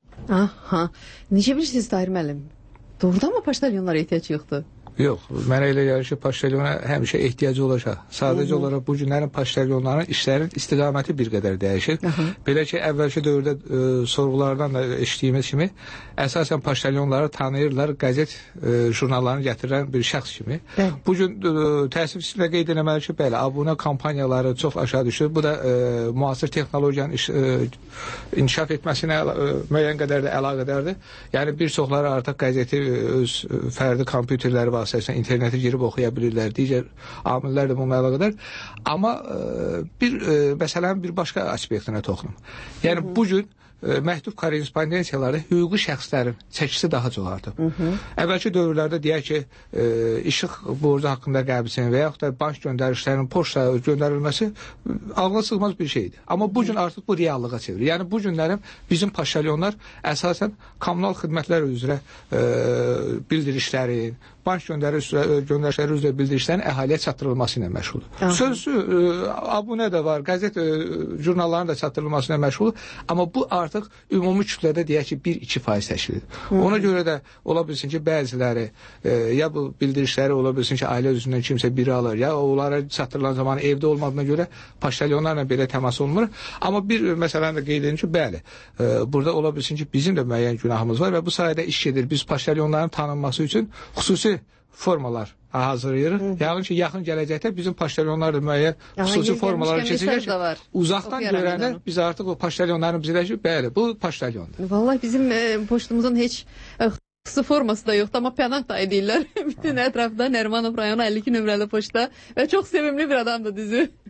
[SPEAKER 5] Aha, necə bilirsiniz Tahir müəllim? Doğrudan mı poçtalyonlara ehtiyac yoxdur?
[SPEAKER 12] Yox, mənə elə gəlir ki, poçtalyona həmişə ehtiyacı olacaq. Sadəcə olaraq bu günlərin poçtalyonların işlərin istiqaməti bir qədər dəyişir. Aha. Belə ki, əvvəlki dövrdə e, sorğulardan da eşitdiyimiz kimi, əsasən poçtalyonları tanıyırlar, qəzet e, jurnallarını gətirən bir şəxs kimi. Bəli. Bu gün e, təəssüflə qeyd etməli ki, bəli, abunə kampaniyaları çox aşağı düşür. Bu da e, müasir texnologiyanın iş, e, inkişaf etməsinə e, müəyyən qədər də əlaqədardır. Yəni bir çoxları artıq qəzeti e, öz e, fərdi kompüterləri var. Əsasən internetə girib oxuya bilirlər, digər amillər də bununla əlaqədar. Amma e, bir e, məsələnin bir başqa aspektinə toxunum. Yəni Hı -hı. bu gün e, məktub korrespondensiyalarda hüquqi şəxslərin çəkisi daha çox artıb. Əvvəlki dövrlərdə deyək ki, e, işıq borcu haqqında qəbulçinin və yaxud da bank göndərişlərinin poçta göndərilməsi ağla sığmaz bir şeydir. Amma bu gün artıq bu reallığa çevirir. Yəni bu günlərin bizim poçtalyonlar əsasən kommunal xidmətlər üzrə e, bildirişlərin, bank göndərişləri üzrə bildirişlərin əhaliyə çatdırılması ilə məşğuldur. Sözsü, e, abunə də var, qəzet e, jurnalların da çatdırılması ilə məşğuldur. Amma bu artıq ümumi kütlədə deyək ki, bir iki faiz təşkil edir. Ona görə də ola bilsin ki, bəziləri e, ya bu bildirişləri ola bilsin ki, ailə üzründən kimsə biri alır, ya onlara çatdırılan zaman evdə olmadığına görə poçtalyonlarla belə təmas olunmur. Amma bir məsələni də qeyd edin ki, bəli, e, burada ola bilsin ki, bizim də müəyyən günahımız var və bu sayədə iş gedir. Biz poçtalyonların tanınması üçün xüsusi formalar hazırlayırıq. Yəqin ki, yaxın gələcəkdə bizim poçtalyonlar da müəyyən xüsusi formaları keçəcək. Uzaqdan görəndə biz artıq o poçtalyonların bizə ki, bəli, bu poçtalyondur.
[SPEAKER 5] Vallahi bizim e, poçtumuzun heç e, xüsusi forması da yoxdur, amma pənah da edirlər. Bütün ətrafda Nərmanov rayonu əlli iki nömrəli poçta və çox sevimli bir adamdır düzü.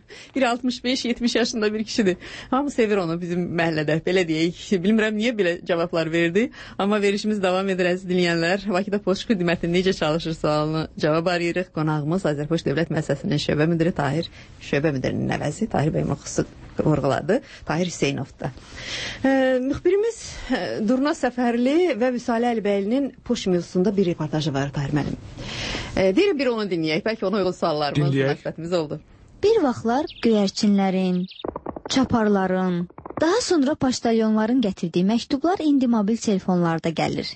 [SPEAKER 5] bir altmış beş yetmiş yaşında bir kişidir. Hamı sevir onu bizim məhəllədə. Belə deyək. Bilmirəm niyə belə cavablar verdi. Amma verişimiz davam edir əziz dinləyənlər. Bakıda poçt xidməti necə çalışır sualını cavab arayırıq. Qonağımız Azərpoçt Dövlət Müəssisəsinin şöbə müdiri Tahir, şöbə müdirinin nəvəzi Tahir bəy Məxsus vurğuladı. Tahir Hüseynovda. E, müxbirimiz e, Durna Səfərli və Vüsalə Əlibəylinin poçt mövzusunda bir reportajı var Tahir mənim. E, deyir bir onu dinləyək. Bəlkə ona uyğun suallarımız, münasibətimiz oldu.
[SPEAKER 1] Bir vaxtlar göyərçinlərin, çaparların, daha sonra poçtalyonların gətirdiyi məktublar indi mobil telefonlarda gəlir.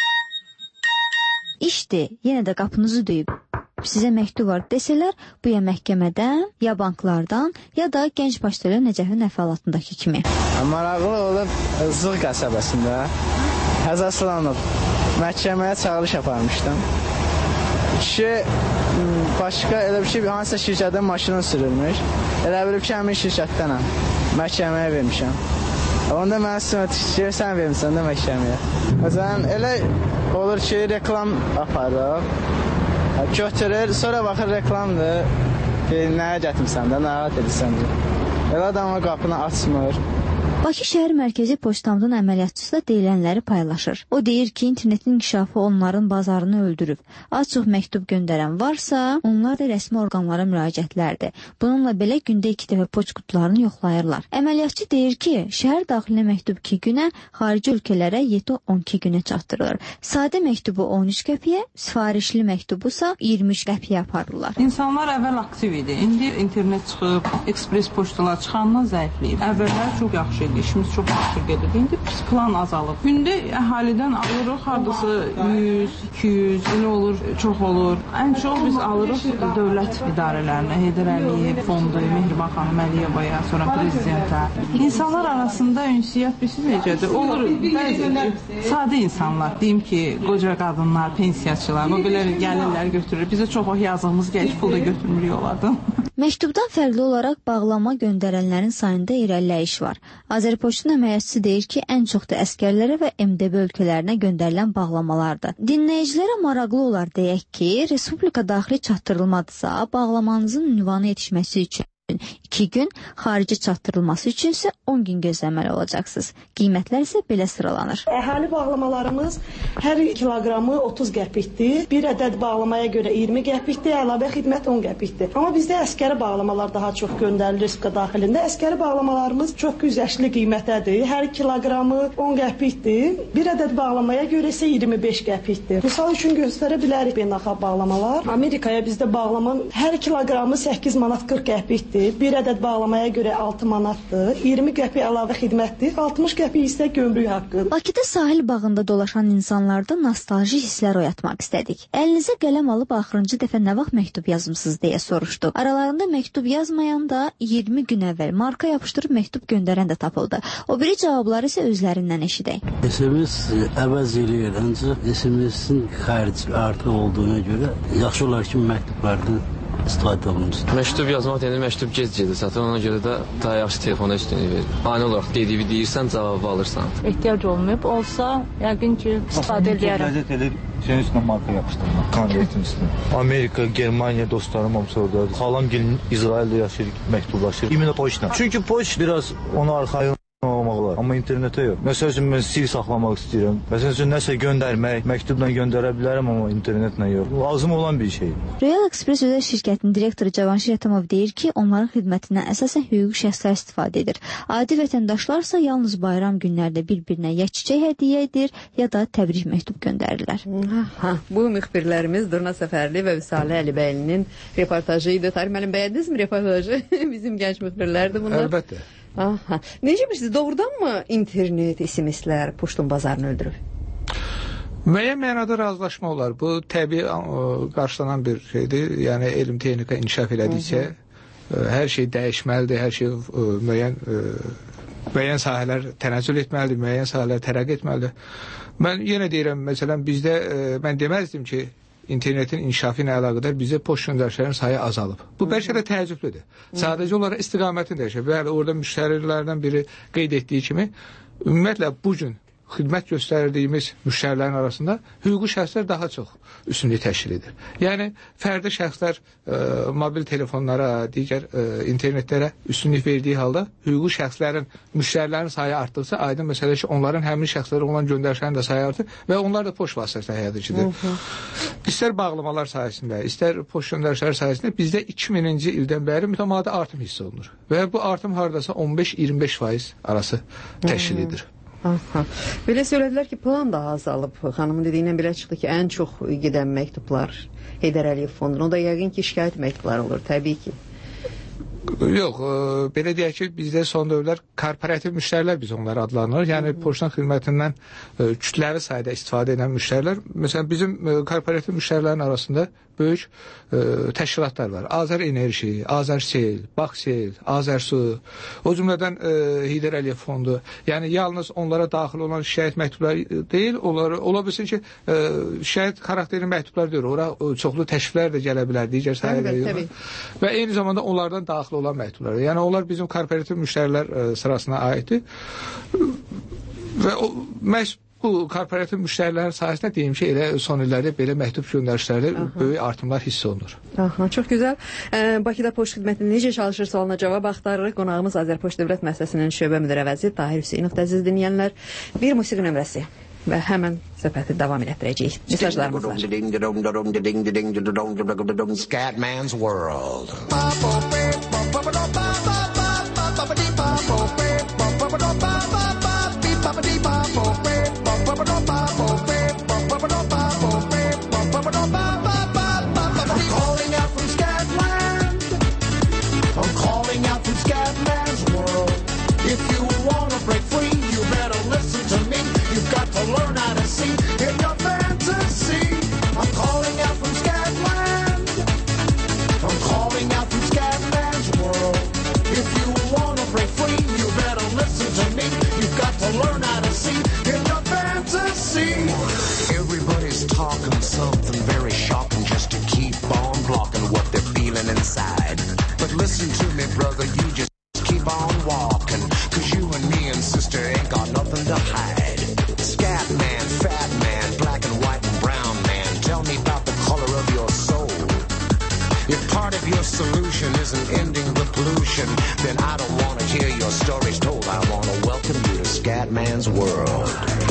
[SPEAKER 1] İşte, yenə də qapınızı döyüb. Sizə məktub var desələr, bu ya məhkəmədən, ya banklardan, ya da gənc poçtalyon Nəcəfin əfəlatındakı kimi.
[SPEAKER 21] Maraqlı olub Zığ qəsəbəsində həzaslanıb məhkəməyə çağırış aparmışdım. Kişi başqa elə bir şey, hansısa şirkətdən maşını sürülmüş. Elə bilib ki, həmin şirkətdənəm. Məhkəməyə vermişəm. Onda mənə sınıf ki, sən vermişsən də məhkəməyə. O zaman elə olur ki, reklam aparıb. Götürür, sonra baxır reklamdır. Nəyə gətirsən də, nəyə edirsən də. Elə adamın qapını açmır.
[SPEAKER 1] Bakı şəhər mərkəzi poçtamdan əməliyyatçısı da deyilənləri paylaşır. O deyir ki, internetin inkişafı onların bazarını öldürüb. Az çox məktub göndərən varsa, onlar da rəsmi orqanlara müraciətlərdir. Bununla belə gündə iki dəfə poçt qutularını yoxlayırlar. Əməliyyatçı deyir ki, şəhər daxilinə məktub iki günə, xarici ölkələrə yeddi on iki günə çatdırılır. Sadə məktubu on üç qəpiyə, sifarişli məktubusa iyirmi üç qəpiyə aparırlar.
[SPEAKER 21] İnsanlar əvvəl aktiv idi. İndi internet çıxıb, ekspres poçtalar çıxandan zəifləyib. Əvvəllər çox yaxşı idi. İşimiz çox yaxşı gedirdi. İndi plan azalıb. Gündə əhalidən alırıq hardasa yüz, iki yüz, elə olur, çox olur. Ən çox biz alırıq dövlət idarələrinə, Heydər Əliyev fondu, Mehriban xanım Əliyevaya, sonra prezidentə. İnsanlar arasında ünsiyyət bilsin necədir? Olur, bəzi sadə insanlar, deyim ki, qoca qadınlar, pensiyaçılar, o belə gəlirlər, götürür. Bizə çox o yazığımız gəlir, pul da götürmürük onlardan.
[SPEAKER 1] Məktubdan fərqli olaraq bağlama göndərənlərin sayında irəliləyiş var. Azərpoçtun əməliyyatçısı deyir ki, ən çox da əskərlərə və M D B ölkələrinə göndərilən bağlamalardır. Dinləyicilərə maraqlı olar deyək ki, respublika daxili çatdırılmadırsa, bağlamanızın ünvanı yetişməsi üçün iki gün, xarici çatdırılması üçün isə on gün gözləməli olacaqsınız. Qiymətlər isə belə sıralanır.
[SPEAKER 2] Əhali bağlamalarımız hər kiloqramı otuz qəpikdir. Bir ədəd bağlamaya görə iyirmi qəpikdir, əlavə xidmət on qəpikdir. Amma bizdə əskəri bağlamalar daha çox göndərilir respublika daxilində. Əskəri bağlamalarımız çox güzəştli qiymətədir. Hər kiloqramı on qəpikdir. Bir ədəd bağlamaya görə isə iyirmi beş qəpikdir. Misal üçün göstərə bilərik beynəlxalq bağlamalar. Amerikaya bizdə bağlamanın hər kiloqramı səkkiz manat qırx qəpikdir. Bir ədəd bağlamaya görə altı manatdır. iyirmi qəpik əlavə xidmətdir. altmış qəpik isə gömrük haqqıdır.
[SPEAKER 1] Bakıda sahil bağında dolaşan insanlarda nostalji hisslər oyatmaq istədik. Əlinizə qələm alıb axırıncı dəfə nə vaxt məktub yazmısınız deyə soruşdu. Aralarında məktub yazmayan da iyirmi gün əvvəl marka yapışdırıb məktub göndərən də tapıldı. O biri cavabları isə özlərindən eşidək.
[SPEAKER 4] S M S əvəz eləyir, ancaq S M S-in xərci artıq olduğuna görə yaxşı olar ki, məktublardan istifadə olunur.
[SPEAKER 24] Məktub yazmaq deyəndə məktub gec gedir satın, ona görə də daha yaxşı telefona üstünlük verir. Ani olaraq dediyi deyirsən, cavabı alırsan.
[SPEAKER 25] Ehtiyac olmayıb, olsa yəqin ki, istifadə edərəm.
[SPEAKER 26] Qəzet edib senin üstünə marka yapışdırmaq, konvertin üstünə. Amerika, Germaniya dostlarım hamısı oradadır. Xalam gelin İsraildə yaşayır, məktublaşır. İmino poçtla. Çünki poçt biraz onu arxayın olmaq olar. Amma internetə yox. Məsəl üçün mən stil saxlamaq istəyirəm. Məsəl üçün nəsə göndərmək, məktubla göndərə bilərəm, amma internetlə yox. Lazım olan bir şey.
[SPEAKER 1] Royal Express özəl şirkətinin direktoru Cavanşir Ətamov deyir ki, onların xidmətindən əsasən hüquqi şəxslər istifadə edir. Adi vətəndaşlarsa yalnız bayram günlərdə bir-birinə ya çiçək hədiyyə edir, ya da təbrik məktub göndərirlər.
[SPEAKER 5] Ha, bu müxbirlərimiz Durna Səfərli və Vüsalə Əlibəylinin reportajı idi. Tarih müəllim, bəyəndinizmi reportajı? Bizim gənc müxbirlərdir bunlar.
[SPEAKER 12] Əlbəttə.
[SPEAKER 5] Aha. Necə bilirsiniz, doğrudanmı internet, S M S-lər poçtun bazarını öldürür?
[SPEAKER 12] Müəyyən mənada razılaşma olar. Bu təbii qarşılanan bir şeydir. Yəni elm texnika inkişaf elədikcə hər şey dəyişməlidir, hər şey müəyyən müəyyən sahələr tənəzzül etməlidir, müəyyən sahələr tərəqqi etməlidir. Mən yenə deyirəm, məsələn, bizdə mən deməzdim ki, internetin inkişafı ilə əlaqədar bizə poçt göndərişlərin sayı azalıb. Bu bəlkə də təəccüblüdür. Sadəcə olaraq istiqamətini dəyişir. Bəli, orada müştərilərdən biri qeyd etdiyi kimi, ümumiyyətlə bu gün xidmət göstərdiyimiz müştərilərin arasında hüquqi şəxslər daha çox üstünlük təşkil edir. Yəni, fərdi şəxslər ə, mobil telefonlara, digər ə, internetlərə üstünlük verdiyi halda hüquqi şəxslərin, müştərilərin sayı artdıqsa, aydın məsələ ki, onların həmin şəxslərə olan göndərişlərin də sayı artır və onlar da poçt vasitəsilə həyata keçirilir. İstər bağlamalar sayəsində, istər poçt göndərişləri sayəsində bizdə iki minci ildən bəri mütəmadi artım hiss olunur və bu artım hardasa on beş iyirmi beş faiz arası təşkil edir.
[SPEAKER 5] Aha. Belə söylədilər ki, plan da azalıb. Xanımın dediyindən belə çıxdı ki, ən çox gedən məktublar Heydər Əliyev fonduna. O da yəqin ki, şikayət məktubları olur, təbii ki.
[SPEAKER 12] Yox, ə, belə deyək ki, bizdə son dövrlər korporativ müştərilər biz onları adlanırıq. Yəni, poçtan xidmətindən ə, kütləvi sayda istifadə edən müştərilər. Məsələn, bizim ə, korporativ müştərilərin arasında böyük ə, təşkilatlar var. Azər Enerji, Azər Sel, Baxsel, Azər Su, o cümlədən ə, Heydər Əliyev fondu. Yəni, yalnız onlara daxil olan şikayət məktubları deyil, onları, ola bilsin ki, ə, şikayət xarakterli məktublar deyil, ora ə, çoxlu təşriflər də gələ bilər, digər sahələrdə. Və eyni zamanda onlardan daxil olan məktublar. Yəni, onlar bizim korporativ müştərilər ə, sırasına aiddir. Və o, məhz bu korporativ müştərilərin sayəsində deyim ki, elə son illərdə belə məktub göndərişlərdə böyük artımlar hiss olunur.
[SPEAKER 5] Aha, çox gözəl. Ee, Bakıda poçt xidmətinin necə çalışır sualına cavab axtarırıq. Qonağımız Azərpoçt Dövlət Müəssisəsinin şöbə müdiri əvəzi Tahir Hüseynov. Əziz dinləyənlər, bir musiqi nömrəsi və həmən söhbəti davam etdirəcəyik. Mesajlarımız var.
[SPEAKER 6] Scatman's World.
[SPEAKER 7] Learn how to see in your fantasy. I'm calling out from Scatland. I'm calling out from Scatman's world. If you wanna break free, you better listen to me. You've got to learn how to see in your fantasy.
[SPEAKER 6] Everybody's talking something very shocking just to keep on blocking what they're feeling inside. But listen to me, brother, you just keep on walking. Cause you and me and sister ain't got nothing to hide. Scat man, fat man, black and white and brown man, tell me about the color of your soul. If part of your solution isn't ending the pollution, then I don't want to hear your stories told. I want to welcome you to Scatman's World.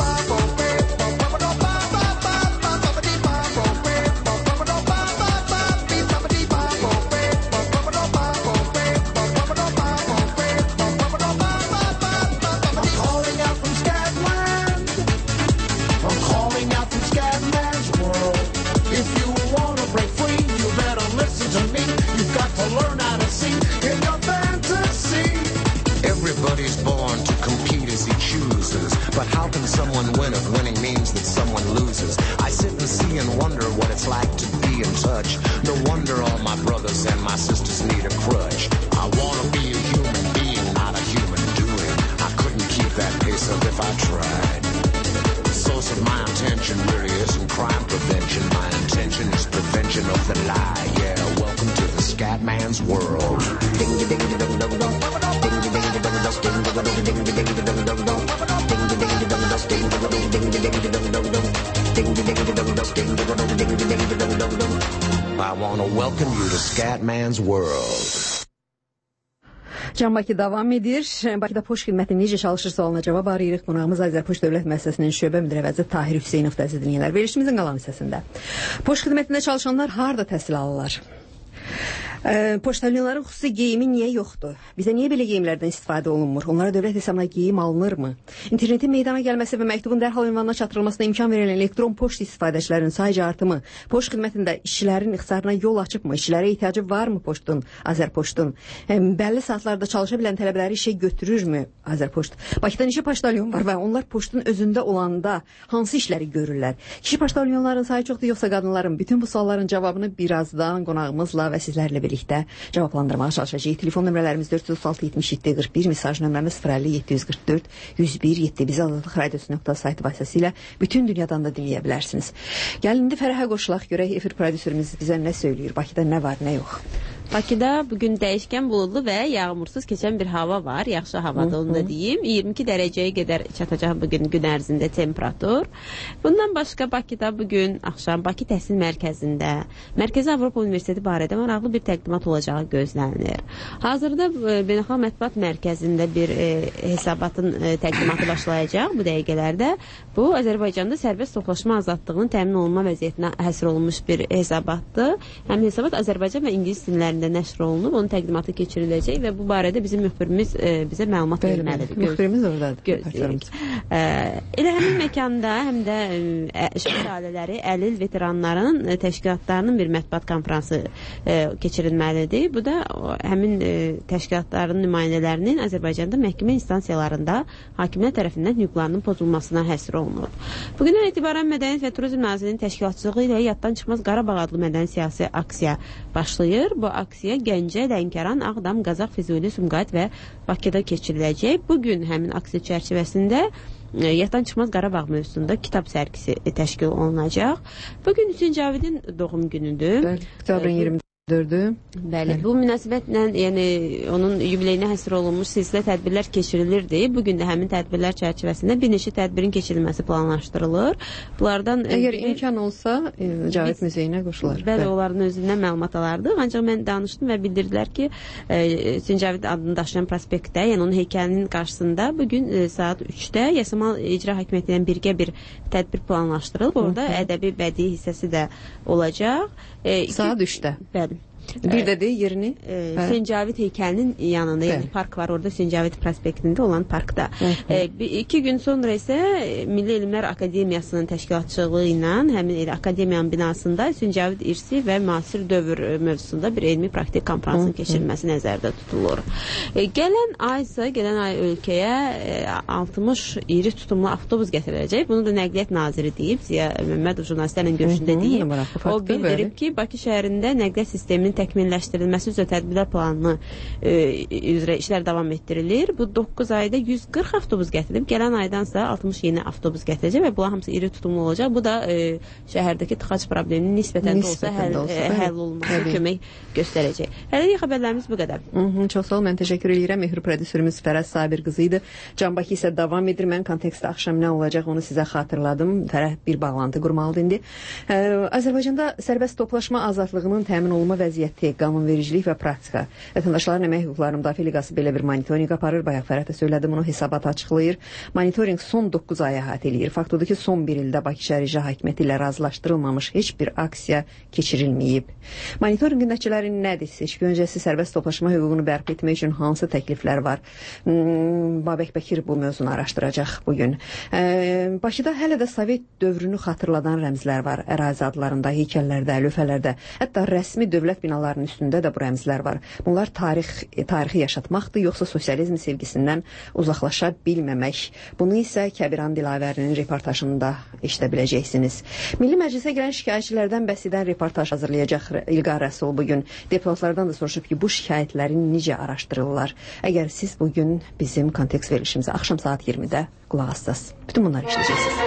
[SPEAKER 6] Everybody's born to compete as he chooses. But how can someone win if winning means that someone loses? I sit and see and wonder what it's like to be in touch. No wonder all my brothers and my sisters need a crutch. I want to be a human being, not a human doing. I couldn't keep that pace up if I tried. The source of my intention really isn't crime prevention. My intention is prevention of the lie. Yeah, welcome to the Scatman's World. Ding-a-ding-a-ding-dong-dong. I want to welcome you to Scatman's World.
[SPEAKER 5] Can Bakı davam edir. Bakıda poçt xidməti necə çalışır sualına cavab arayırıq. Qonağımız Azərpoçt Dövlət Müəssisəsinin şöbə müdiri əvəzi Tahir Hüseynov. Əziz dinləyənlər, verilişimizin qalan hissəsində poçt xidmətində çalışanlar harda təhsil alırlar? E, poçtalyonların xüsusi geyimi niyə yoxdur? Bizə niyə belə geyimlərdən istifadə olunmur? Onlara dövlət hesabına geyim alınırmı? İnternetin meydana gəlməsi və məktubun dərhal ünvanına çatdırılmasına imkan verən elektron poçt istifadəçilərinin sayıca artımı, poçt xidmətində işçilərin ixtisarına yol açıbmı? İşçilərə ehtiyacı varmı poçtun, Azərpoçtun? E, bəlli saatlarda çalışa bilən tələbələri işə götürürmü Azərpoçt? Bakıda neçə poçtalyon var və onlar poçtun özündə olanda hansı işləri görürlər? Kişi poçtalyonların sayı çoxdur, yoxsa qadınların? Bütün bu sualların cavabını birazdan qonağımızla və sizlərlə birlikdə cavablandırmağa çalışacağıq. Telefon nömrələrimiz dörd yüz otuz altı yetmiş yeddi qırx bir, mesaj nömrəmiz sıfır əlli yeddi yüz qırx dörd yüz bir yeddi. Bizi Azadlıq Radiosu nöqtə saytı vasitəsilə bütün dünyadan da dinləyə bilərsiniz. Gəlin indi Fərəhə qoşulaq, görək efir prodüserimiz bizə nə söyləyir, Bakıda nə var, nə yox.
[SPEAKER 8] Bakıda bugün dəyişkən buludlu və yağmursuz keçən bir hava var. Yaxşı havada onu da deyim. iyirmi iki dərəcəyə qədər çatacaq bugün gün ərzində temperatur. Bundan başqa Bakıda bugün axşam Bakı Təhsil Mərkəzində Mərkəzi Avropa Universiteti barədə maraqlı bir təqdimat olacağı gözlənilir. Hazırda Beynəlxalq Mətbuat Mərkəzində bir e, hesabatın e, təqdimatı başlayacaq bu dəqiqələrdə. Bu Azərbaycanda sərbəst toplaşma azadlığının təmin olunma vəziyyətinə həsr olunmuş bir hesabatdır. Həm hesabat Azərbaycan və İngilis dillərində nəşr olunub, onun təqdimatı keçiriləcək və bu barədə bizim müxbirimiz e, bizə məlumat verməlidir.
[SPEAKER 5] Müxbirimiz oradadır.
[SPEAKER 8] Gözləyirik. E, elə həmin məkanda həm də e, şəhid ailələri, əlil veteranların e, təşkilatlarının bir mətbuat konfransı e, keçirilməlidir. Bu da o, həmin e, təşkilatların nümayəndələrinin Azərbaycanda məhkəmə instansiyalarında hakimlər tərəfindən hüquqlarının pozulmasına həsr olunur. Bugündən etibarən Mədəniyyət və Turizm Nazirliyinin təşkilatçılığı ilə Yaddan Çıxmaz Qarabağ adlı mədəni siyasi aksiya başlayır. Bu aksiya Gəncə, Lənkəran, Ağdam, Qazax, Füzuli, Sumqayıt və Bakıda keçiriləcək. Bugün həmin aksiya çərçivəsində Yaddan Çıxmaz Qarabağ mövzusunda kitab sərgisi təşkil olunacaq. Bugün Hüseyn Cavidin doğum günüdür.
[SPEAKER 5] Bəli, oktyabrın iyirmi dördü.
[SPEAKER 8] Bəli, bu münasibətlə, yəni onun yubileyinə həsr olunmuş silsilə tədbirlər keçirilirdi. Bugün də həmin tədbirlər çərçivəsində bir neçə tədbirin keçirilməsi planlaşdırılır. Bunlardan
[SPEAKER 5] əgər biri, imkan olsa, e, Cavid biz, Muzeyinə qoşular.
[SPEAKER 8] Bəli, onların özündən məlumat alardıq. Ancaq mən danışdım və bildirdilər ki, Hüseyn Cavid adını daşıyan prospektdə, yəni onun heykəlinin qarşısında bugün e, saat üçdə Yasamal İcra Hakimiyyəti ilə birgə bir tədbir planlaşdırılıb. Orada ədəbi bədii hissəsi də olacaq. E,
[SPEAKER 5] saat üçdə.
[SPEAKER 8] Bəli.
[SPEAKER 5] Bir də deyir yerini
[SPEAKER 8] e, Hüseyn Cavid heykəlinin yanında, yəni park var orada, Hüseyn Cavid prospektində olan parkda. E, bir, iki gün sonra isə Milli Elmlər Akademiyasının təşkilatçılığı ilə həmin elə akademiyanın binasında Hüseyn Cavid irsi və müasir dövr mövzusunda bir elmi praktik konferansın keçirilməsi nəzərdə tutulur. E, gələn ay isə, gələn ay ölkəyə e, altmış iri tutumlu avtobus gətiriləcək. Bunu da Nəqliyyat Naziri deyib, Ziya Məmmədov jurnalistlərlə görüşündə deyib. O bildirib ki, Bakı şəhərində nəqliyyat sisteminin təkmilləşdirilməsi üzrə tədbirlər planı e, üzrə işlər davam etdirilir. Bu doqquz ayda yüz qırx avtobus gətirilib. Gələn aydansa altmış yeni avtobus gətirəcək və bunlar hamısı iri tutumlu olacaq. Bu da e, şəhərdəki tıxac probleminin nisbətən də olsa həll, olsa, e, həll olunması kömək göstərəcək. Hələlik xəbərlərimiz bu qədər.
[SPEAKER 5] Hı -hı, çox sağ ol, mən təşəkkür edirəm. Mehri prodüserimiz Fərəz Sabir qızı idi. Can Bakı isə davam edir. Mən kontekstdə axşam nə olacaq onu sizə xatırladım. Fərəh bir bağlantı qurmalıdır indi. Ə, Azərbaycanda sərbəst toplaşma azadlığının təmin olunma vəziyyəti, qanunvericilik və praktika. Vətəndaşların əmək hüquqları müdafiə liqası belə bir monitorinq aparır. Bayaq Fərəh də söylədim, onu hesabat açıqlayır. Monitorinq son doqquz ay əhatə eləyir. Faktodur ki, son bir ildə Bakı şəhər icra hakimiyyəti ilə razılaşdırılmamış heç bir aksiya keçirilməyib. Monitorinqin nəticələri nədir? Seçki öncəsi sərbəst toplaşma hüququnu bərpa etmək üçün hansı təkliflər var? Hmm, Babək Bəkir bu mövzunu araşdıracaq bugün. Ee, Bakıda hələ də Sovet dövrünü xatırladan rəmzlər var. Ərazi adlarında, heykəllərdə, lövhələrdə, hətta rəsmi dövlət binalarının üstündə də bu rəmzlər var. Bunlar tarix, tarixi yaşatmaqdır, yoxsa sosializm sevgisindən uzaqlaşa bilməmək. Bunu isə Kəbiran Dilavərinin reportajında eşidə biləcəksiniz. Milli Məclisə gələn şikayətçilərdən bəhs edən reportaj hazırlayacaq İlqar Rəsul bugün. Deputatlardan da soruşub ki, bu şikayətləri necə araşdırırlar? Əgər siz bugün bizim kontekst verilişimizə axşam saat iyirmidə qulaq assaz. Bütün bunları işləyəcəksiniz.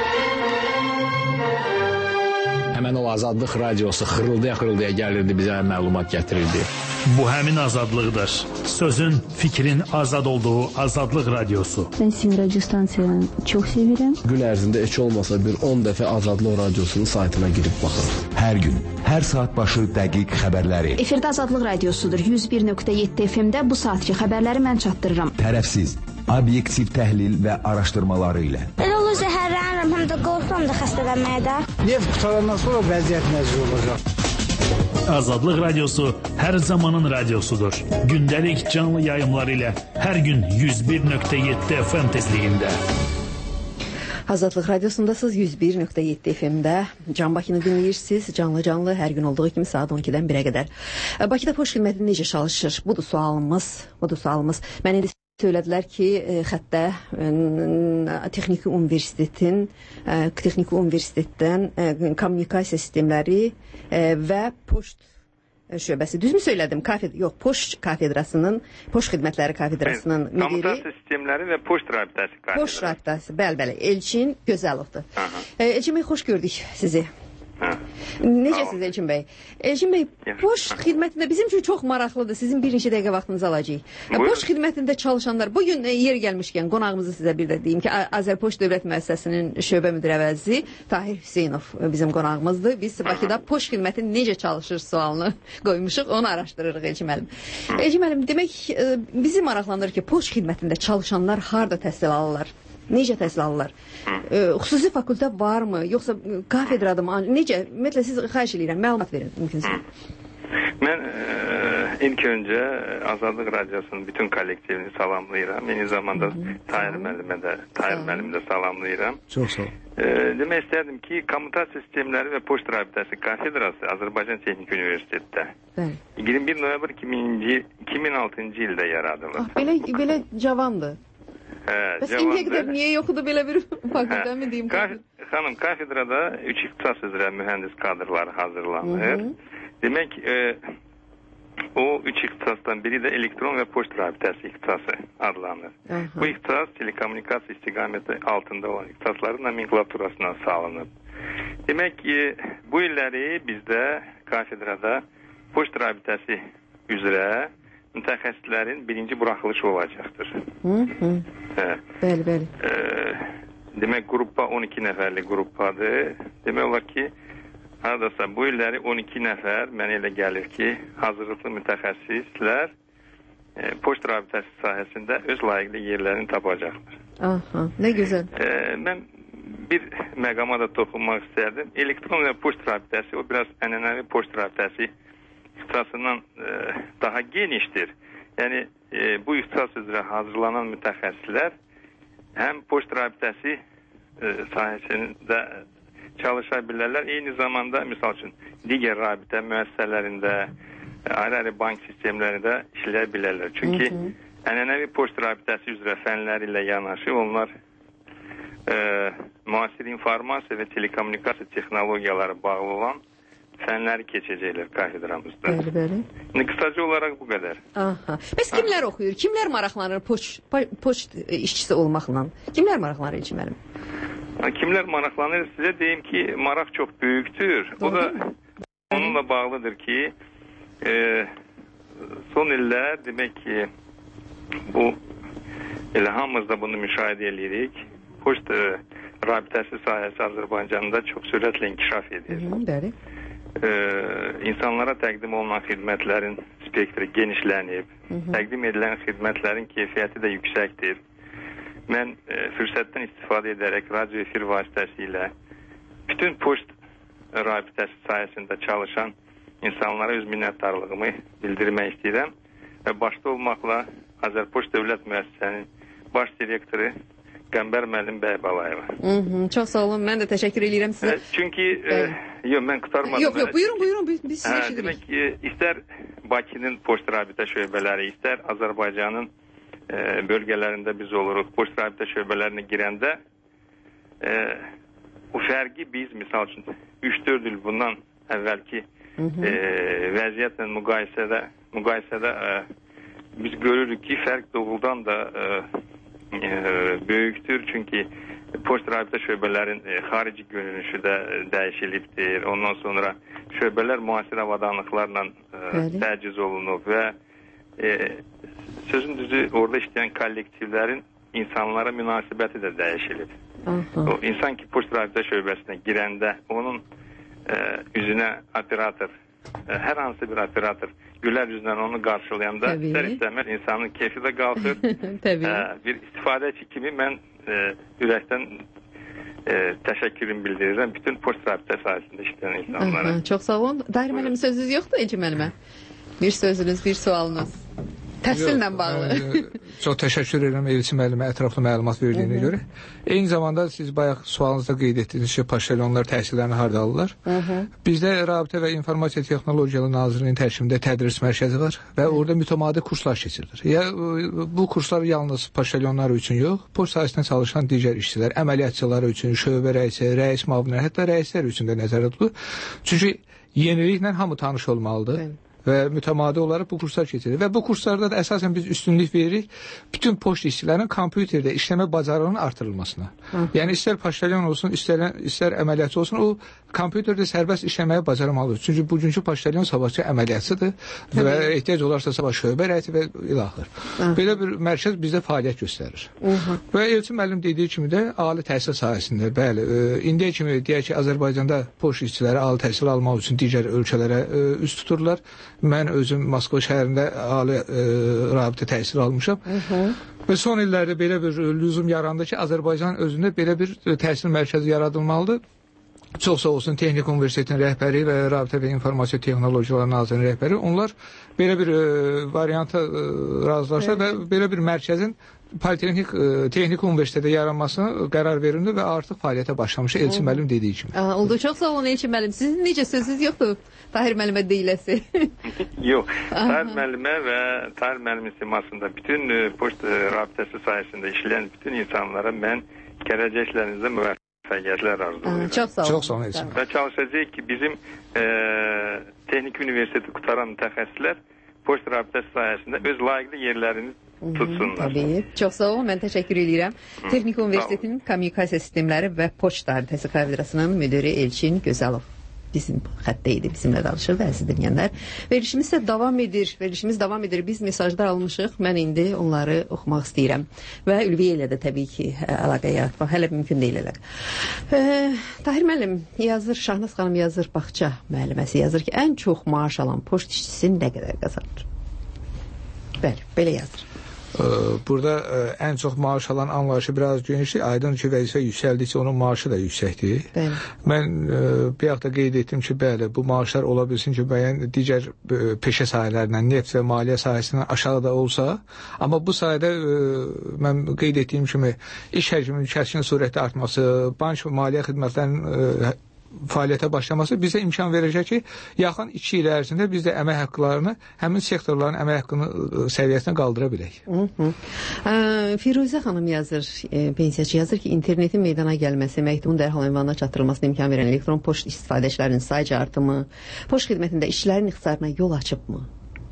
[SPEAKER 9] Həmən o Azadlıq radiosu xırıldaya-xırıldaya gəlirdi, bizə məlumat gətirirdi.
[SPEAKER 10] Bu həmin azadlıqdır. Sözün, fikrin azad olduğu Azadlıq radiosu.
[SPEAKER 11] Mən sizin radio stansiyanı çox sevirəm.
[SPEAKER 9] Gün ərzində heç olmasa bir on dəfə Azadlıq radiosunun saytına girib baxırım.
[SPEAKER 13] Hər gün, hər saat başı dəqiq xəbərləri.
[SPEAKER 11] Efirdə Azadlıq radiosudur. yüz bir nöqtə yeddi F M-də bu saatki xəbərləri mən çatdırıram.
[SPEAKER 13] Tərəfsiz, obyektiv təhlil və araşdırmaları ilə.
[SPEAKER 14] Elə olur zəhərlənirəm, həm də qorxuram da xəstələnməyə də.
[SPEAKER 27] Neft qutarandan sonra vəziyyət nəzir olacaq.
[SPEAKER 10] Azadlıq radiosu hər zamanın radiosudur. Gündəlik canlı yayımlar ilə hər gün yüz bir nöqtə yeddi F M tezliyində.
[SPEAKER 5] Azadlıq radiosundasınız, yüz bir nöqtə yeddi F M-də Can Bakını dinləyirsiniz. Canlı-canlı hər gün olduğu kimi saat on ikidən birə qədər. Bakıda poçt xidməti necə çalışır? Budur sualımız. Budur sualımız. Mən indi söylədilər ki, xəttə Texniki Universitetin Texniki Universitetdən kommunikasiya sistemləri və poçt şöbəsi. Düzmü söylədim? Kafed yox, Poçt kafedrasının, Poçt xidmətləri kafedrasının müdiri.
[SPEAKER 28] Kommunikasiya sistemləri və Poçt rabitəsi kafedrası.
[SPEAKER 5] Poçt rabitəsi, bəli, bəli. Elçin Gözəlovdur. Elçin bəy, xoş gördük sizi. Necəsiz Elçin bəy? Elçin bəy, poçt xidmətində bizim üçün çox maraqlıdır. Sizin bir neçə dəqiqə vaxtınızı alacağıq. Poçt xidmətində çalışanlar, bugün yer gəlmişkən qonağımızı sizə bir də deyim ki, Azərpoçt Dövlət Müəssisəsinin şöbə müdiri əvəzi Tahir Hüseynov bizim qonağımızdır. Biz Bakıda poçt xidməti necə çalışır sualını qoymuşuq, onu araşdırırıq Elçin müəllim. Elçin müəllim, demək bizi maraqlandır ki, poçt xidmətində çalışanlar harda təhsil alırlar? Necə təhsil alırlar? E, xüsusi fakültə varmı? Yoxsa kafedrada mı? Necə? Ümumiyyətlə siz xahiş edirəm, məlumat verin mümkünsə.
[SPEAKER 28] Mən e, ilk öncə Azadlıq Radiosunun bütün kollektivini salamlayıram. Eyni zamanda Tahir müəllimə də, Tahir müəllimi də salamlayıram.
[SPEAKER 12] Çox sağ ol.
[SPEAKER 28] E, demək istərdim ki, Kommutasiya Sistemləri və Poçt Rabitəsi kafedrası Azərbaycan Texnik Universitetdə iyirmi bir noyabr iki min altıncı ildə yaradılır.
[SPEAKER 5] Ah, belə, belə cavandır.
[SPEAKER 28] Hə,
[SPEAKER 5] Bəs indiyə qədər niyə yoxdu belə bir fakültə mi deyim?
[SPEAKER 28] Kaf xanım, kafedrada üç ixtisas üzrə mühəndis kadrları hazırlanır. Hı -hı. Demək, e, o üç ixtisasdan biri də elektron və poçt rabitəsi ixtisası adlanır. Hı -hı. Bu ixtisas telekommunikasiya istiqaməti altında olan ixtisasların nomenklaturasına salınır. Demək ki, bu illəri bizdə kafedrada poçt rabitəsi üzrə mütəxəssislərin birinci buraxılışı olacaqdır.
[SPEAKER 5] Hı -hı.
[SPEAKER 28] Hə.
[SPEAKER 5] Bəli, bəli.
[SPEAKER 28] E, demək, qruppa on iki nəfərli qruppadır. Demək olar ki, haradasa bu illəri on iki nəfər, mənə elə gəlir ki, hazırlıqlı mütəxəssislər e, poçt rabitəsi sahəsində öz layiqli yerlərini tapacaqdır.
[SPEAKER 5] Aha, nə gözəl.
[SPEAKER 28] E, mən bir məqama da toxunmaq istərdim. Elektron və poçt rabitəsi, o biraz ənənəvi poçt rabitəsi ixtisasından e, daha genişdir. Yəni, e, bu ixtisas üzrə hazırlanan mütəxəssislər həm poçt rabitəsi e, sahəsində çalışa bilərlər. Eyni zamanda, misal üçün, digər rabitə müəssisələrində, ayrı-ayrı bank sistemlərində işləyə bilərlər. Çünki hı -hı. ənənəvi poçt rabitəsi üzrə fənləri ilə yanaşı onlar e, müasir informasiya və telekommunikasiya texnologiyaları bağlı olan fənləri keçəcəklər kafedramızda.
[SPEAKER 5] Bəli, bəli.
[SPEAKER 28] İndi qısaca olaraq bu qədər.
[SPEAKER 5] Aha. Bəs kimlər oxuyur? Kimlər maraqlanır poçt, poçt işçisi olmaqla? Kimlər maraqlanır Elçin müəllim?
[SPEAKER 28] Kimlər maraqlanır? Sizə deyim ki, maraq çox böyükdür. O da onunla bağlıdır ki, e, son illər demək ki, bu elə hamımız da bunu müşahidə edirik. Poçt e, rabitəsi sahəsi Azərbaycanda çox sürətlə inkişaf edir.
[SPEAKER 5] Hı, bəli.
[SPEAKER 28] Ee, insanlara təqdim olunan xidmətlərin spektri genişlənib, hı -hı. təqdim edilən xidmətlərin keyfiyyəti də yüksəkdir. Mən e, fürsətdən istifadə edərək radio efir vasitəsilə bütün poçt rabitəsi sayəsində çalışan insanlara öz minnətdarlığımı bildirmək istəyirəm və başda olmaqla Azərpoçt Dövlət Müəssisəsinin baş direktoru Qəmbər müəllim Bəybalayeva.
[SPEAKER 5] Çox sağ olun, mən də təşəkkür edirəm sizə.
[SPEAKER 28] Çünki, e, yox, mən qutarmadım.
[SPEAKER 5] Yox, yox, buyurun, buyurun, biz, biz sizə eşidirik.
[SPEAKER 28] Demək ki, istər Bakının poçt rabitə şöbələri, istər Azərbaycanın e, bölgələrində biz oluruq, poçt rabitə şöbələrinə girəndə e, o fərqi biz, misal üçün, üç dörd il bundan əvvəlki e, vəziyyətlə müqayisədə, müqayisədə e, biz görürük ki, fərq doğrudan da e, e, böyükdür. Çünki poçt rabitə şöbələrin e, xarici görünüşü də e, dəyişilibdir. Ondan sonra şöbələr müasir avadanlıqlarla e, təciz olunub və e, sözün düzü orada işləyən kollektivlərin insanlara münasibəti də dəyişilib. Aha. O insan ki, poçt rabitə şöbəsinə girəndə onun e, üzünə operator, e, hər hansı bir operator gülər üzlə onu qarşılayanda istər-istəməz insanın keyfi də qalxır. e, bir istifadəçi kimi mən e, ürəkdən e, təşəkkürümü bildirirəm bütün poçt rabitə sahəsində işləyən insanlara.
[SPEAKER 5] Aha, çox sağ olun. Dair müəllim, sözünüz yoxdur Elçin müəllimə? Bir sözünüz, bir sualınız. Təhsillə bağlı.
[SPEAKER 12] Mən, çox təşəkkür edirəm Elçin müəllimə ətraflı məlumat verdiyinə görə. Eyni zamanda siz bayaq sualınızda qeyd etdiniz ki, paşalyonlar təhsillərini harda alırlar. Hı -hı. Bizdə Rabitə və İnformasiya Texnologiyaları Nazirliyinin tərkibində tədris mərkəzi var və orada mütəmadi kurslar keçirilir. Ya, bu kurslar yalnız paşalyonlar üçün yox, poçt sahəsində çalışan digər işçilər, əməliyyatçılar üçün, şöbə rəisi, rəis müavinlər, hətta rəislər üçün də nəzərdə tutulur. Çünki yeniliklə hamı tanış olmalıdır. Bəli. Və mütəmadi olaraq bu kurslar keçirir. Və bu kurslarda da əsasən biz üstünlük veririk bütün poçt işçilərinin kompüterdə işləmə bacarığının artırılmasına. Hı. Yəni istər paşalyon olsun, istər, istər əməliyyatçı olsun, o kompüterdə sərbəst işləməyi bacarmalıdır. Çünki bugünkü poçtalyon sabahçı əməliyyatçıdır və ehtiyac olarsa sabah şöbə rəisi və ilaxır. Belə bir mərkəz bizdə fəaliyyət göstərir. Aha. Və Elçin müəllim dediyi kimi də ali təhsil sahəsində, bəli, e, indiyə kimi deyək ki, Azərbaycanda poçt işçiləri ali təhsil almaq üçün digər ölkələrə e, üst tuturlar. Mən özüm Moskva şəhərində ali e, rabitə təhsil almışam. Aha. Və son illərdə belə bir lüzum yarandı ki, Azərbaycan özündə belə bir təhsil mərkəzi yaradılmalıdır. Çox sağ olsun Texnik Universitetinin rəhbəri və Rabitə və İnformasiya Texnologiyaları Nazirinin rəhbəri. Onlar belə bir e, varianta e, razılaşır və belə bir mərkəzin Politexnik e, Texnik Universitetdə yaranmasına qərar verildi və artıq fəaliyyətə başlamış Elçin müəllim dediyi kimi.
[SPEAKER 5] Aa, oldu. Çox sağ olun Elçin müəllim. Sizin necə sözünüz yoxdur? Tahir müəllimə deyiləsi.
[SPEAKER 28] Yox. Tahir müəllimə və Tahir müəllimin simasında bütün e, poçt e, rabitəsi sayəsində işləyən bütün insanlara mən gələcəklərinizdə müvəffəqiyyətlər arzulayıram.
[SPEAKER 5] Çox sağ olun.
[SPEAKER 12] Çox sağ olun.
[SPEAKER 28] Və çalışacağıq ki, bizim e, Texnik Universiteti qutaran mütəxəssislər poçt rabitəsi sayəsində öz layiqli yerlərini tutsunlar.
[SPEAKER 5] Tabii. Çox sağ olun. Mən təşəkkür edirəm. Texnik Universitetinin Kommunikasiya Sistemləri və Poçt Rabitəsi kafedrasının müdiri Elçin Gözəlov bizim xəttəydi, bizimlə danışır və əziz dinləyənlər. Verilişimiz isə davam edir. Verilişimiz davam edir. Biz mesajlar almışıq. Mən indi onları oxumaq istəyirəm. Və Ülviyə ilə də təbii ki, əlaqə yaratmaq hələ mümkün deyil əlaqə. E, Tahir müəllim yazır, Şahnaz xanım yazır, Bağça müəlliməsi yazır ki, ən çox maaş alan poçt işçisi nə qədər qazanır? Bəli, belə yazır.
[SPEAKER 12] Burada ən çox maaş alan anlayışı biraz genişdir. Aydın ki, vəzifə yüksəldikcə onun maaşı da yüksəkdir. Bəli. Mən bir yaxda qeyd etdim ki, bəli, bu maaşlar ola bilsin ki, müəyyən digər peşə sahələrindən, neft və maliyyə sahəsindən aşağıda olsa, amma bu sayədə mən qeyd etdiyim kimi iş həcminin kəskin surətdə artması, bank və maliyyə xidmətlərinin fəaliyyətə başlaması bizə imkan verəcək ki, yaxın iki il ərzində biz də əmək haqqlarını, həmin sektorların əmək haqqını səviyyəsinə qaldıra bilək.
[SPEAKER 5] Hı -hı. Ə, Firuzə xanım yazır, e, pensiyaçı yazır ki, internetin meydana gəlməsi, məktubun dərhal ünvanına çatdırılmasına imkan verən elektron poçt istifadəçilərinin sayca artımı, poçt xidmətində işçilərin ixtisarına yol açıbmı?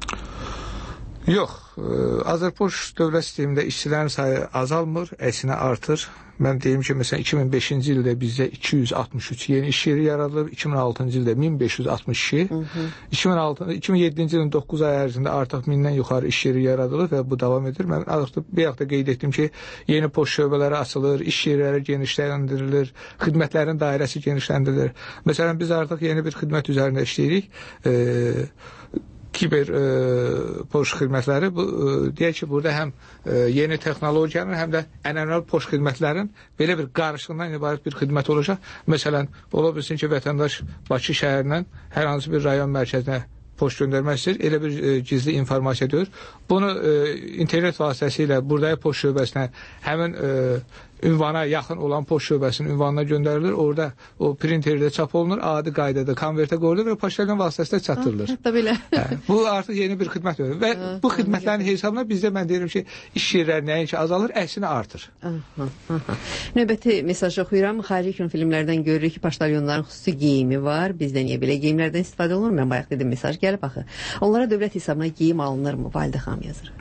[SPEAKER 12] Yox, Azərpoçt dövlət sistemində işçilərin sayı azalmır, əksinə artır. Mən deyim ki, məsələn, iki min beşinci ildə bizdə iki yüz altmış üç yeni iş yeri yaradılıb, iki min altıncı ildə min beş yüz altmış iki, iki min altı, iki min yeddinci ilin doqquz ay ərzində artıq mindən yuxarı iş yeri yaradılıb və bu davam edir. Mən artıq bir yaxda qeyd etdim ki, yeni poçt şöbələri açılır, iş yerləri genişləndirilir, xidmətlərin dairəsi genişləndirilir. Məsələn, biz artıq yeni bir xidmət üzərində işləyirik. E, kiber e, poçt xidmətləri bu e, deyək ki, burada həm e, yeni texnologiyanın, həm də ənənəvi poçt xidmətlərin belə bir qarışığından ibarət bir xidmət olacaq. Məsələn, ola bilsin ki, vətəndaş Bakı şəhərindən hər hansı bir rayon mərkəzinə poçt göndərmək istəyir, elə bir e, gizli informasiya deyir. Bunu e, internet vasitəsilə buradakı poçt şöbəsinə həmin e, ünvana yaxın olan poçt şöbəsinin ünvanına göndərilir. Orada o printerdə çap olunur, adi qaydada konvertə qoyulur və poçtalyon vasitəsilə çatdırılır.
[SPEAKER 5] Hətta belə.
[SPEAKER 12] Hə, bu artıq yeni bir xidmət verir. Və ha, bu xidmətlərin hesabına bizdə mən deyirəm ki, iş yerləri nəinki azalır, əksinə artır.
[SPEAKER 5] Aha, aha. Növbəti mesaj oxuyuram. Xarici kino filmlərdən görürük ki, poçtalyonların xüsusi geyimi var. Bizdə niyə belə geyimlərdən istifadə olunur? Mən bayaq dedim, mesaj gəlib axı. Onlara dövlət hesabına geyim alınırmı? Validə xanım yazır.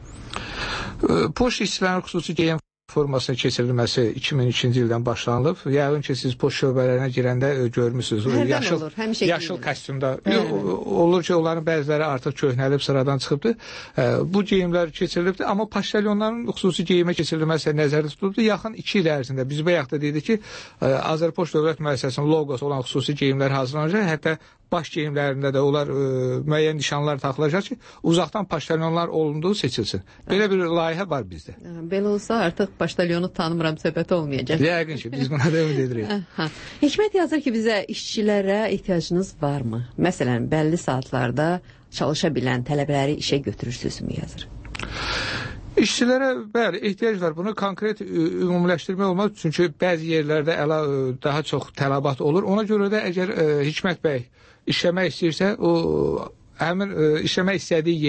[SPEAKER 12] Poçt işçilərinin xüsusi geyim formasına keçirilməsi iki min ikinci ildən başlanılıb. Yəqin ki, siz poçt şöbələrinə girəndə görmüsünüz.
[SPEAKER 5] Hərdən
[SPEAKER 12] yaşıl,
[SPEAKER 5] olur, həmişə
[SPEAKER 12] yaşıl kostyumda. Olur ki, onların bəziləri artıq köhnəlib, sıradan çıxıbdır. Bu geyimlər keçirilibdir. Amma poçtalyonların xüsusi geyimə keçirilməsi nəzərdə tutulubdur. Yaxın iki il ərzində biz bayaq da dedik ki, Azərpoçt Dövlət Müəssisəsinin loqosu olan xüsusi geyimlər hazırlanacaq. Hətta baş geyimlərində də onlar e, müəyyən nişanlar taxılacaq ki, uzaqdan poçtalyonlar olunduğu seçilsin. Belə bir layihə var bizdə.
[SPEAKER 5] Belə olsa artıq poçtalyonu tanımıram, söhbət olmayacaq.
[SPEAKER 12] Yəqin ki, biz buna da ümid edirik.
[SPEAKER 5] Hikmət yazır ki, bizə işçilərə ehtiyacınız varmı? Məsələn, bəlli saatlarda çalışa bilən tələbələri işə götürürsünüzmü yazır?
[SPEAKER 12] İşçilərə bəli, ehtiyac var. Bunu konkret ümumiləşdirmək olmaz. Çünki bəzi yerlərdə əla, daha çox tələbat olur. Ona görə də əgər e, Hikmət bəy işləmək istəyirsə, o həmin e, işləmək istədiyi yerin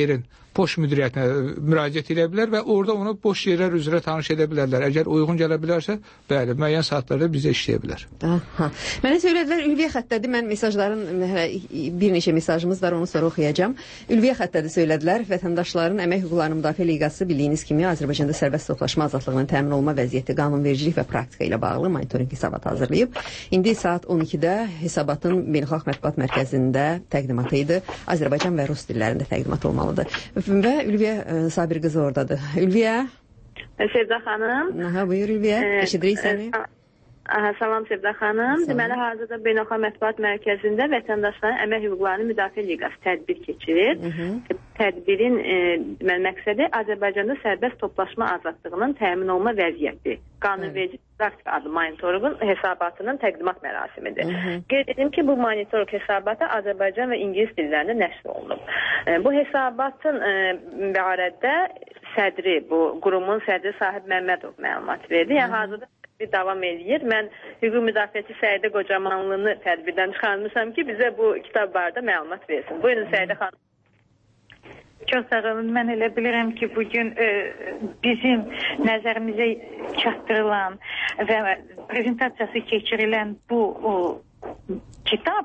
[SPEAKER 12] poçt müdiriyyətinə müraciət edə bilər və orada onu boş yerlər üzrə tanış edə bilərlər. Əgər uyğun gələ bilərsə, bəli, müəyyən saatlarda bizə işləyə bilər.
[SPEAKER 5] Aha. Mənə söylədilər, Ülviyə xəttədir. Mən mesajların, bir neçə mesajımız var, onu sonra oxuyacağam. Ülviyə xəttədir söylədilər. Vətəndaşların Əmək Hüquqlarının Müdafiə Liqası bildiyiniz kimi Azərbaycanda sərbəst toplaşma azadlığının təmin olma vəziyyəti, qanunvericilik və praktika ilə bağlı monitorinq hesabat hazırlayıb. İndi saat on ikidə hesabatın Beynəlxalq Mətbuat Mərkəzində təqdimatı idi. Azərbaycan və rus dillərində təqdimat olmalıdır. Və Ülviyə Sabir qızı oradadır. Ülviyə?
[SPEAKER 3] Sevda xanım.
[SPEAKER 5] Aha, buyur Ülviyə. Eşidirik səni.
[SPEAKER 3] Aha, salam Sevda xanım. Deməli, hazırda Beynəlxalq Mətbuat Mərkəzində vətəndaşların Əmək Hüquqlarının Müdafiə Liqası tədbir keçirir. Tədbirin e, məqsədi Azərbaycanda sərbəst toplaşma azadlığının təmin olma vəziyyəti. Qanunverici praktika adlı monitorinqin hesabatının təqdimat mərasimidir. Qeyd edim ki, bu monitorinq hesabatı Azərbaycan və İngilis dillərində nəşr olunub. E, bu hesabatın e, barədə sədri, bu qurumun sədri Sahib Məmmədov məlumat verdi. Yəni, hazırda bir davam edir. Mən hüquq müdafiəçi Səidə Qocamanlını tədbirdən çıxarmışam ki, bizə bu kitab barədə məlumat versin. Buyurun Səidə xanım.
[SPEAKER 15] Çox sağ olun. Mən elə bilirəm ki, bugün e, bizim nəzərimizə çatdırılan və prezentasiyası keçirilən bu o, kitab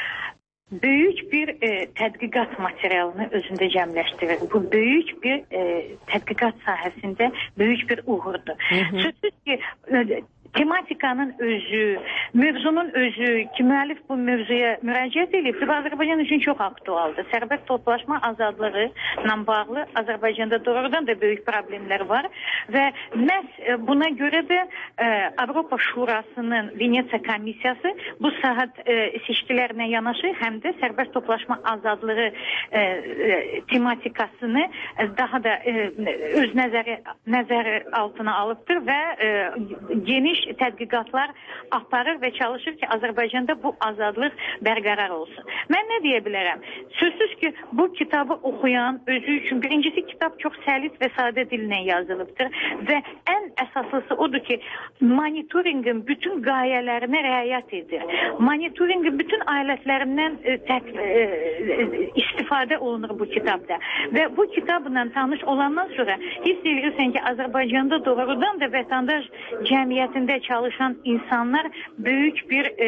[SPEAKER 15] böyük bir e, tədqiqat materialını özündə cəmləşdirir. Bu böyük bir e, tədqiqat sahəsində böyük bir uğurdur. Sözsüz ki, e, tematikanın özü, mövzunun özü ki, müəllif bu mövzuya müraciət edib, Azərbaycan üçün çox aktualdır. Sərbəst toplaşma azadlığı ilə bağlı Azərbaycanda doğrudan da böyük problemlər var və məhz buna görə də e, Avropa Şurasının Venesiya Komissiyası bu saat e, seçkilərlə yanaşı həm də sərbəst toplaşma azadlığı e, e, tematikasını daha da e, öz nəzəri, nəzəri altına alıbdır və e, geniş tədqiqatlar aparır və çalışır ki, Azərbaycanda bu azadlıq bərqərar olsun. Mən nə deyə bilərəm? Sözsüz ki, bu kitabı oxuyan özü üçün birincisi kitab çox səlis və sadə dillə yazılıbdır və ən əsaslısı odur ki, monitorinqin bütün qayələrinə riayət edir. Monitorinqin bütün alətlərindən e, tək, e, istifadə olunur bu kitabda və bu kitabla tanış olandan sonra hiss edirsən ki, Azərbaycanda doğrudan da vətəndaş cəmiyyətində çalışan insanlar böyük bir e,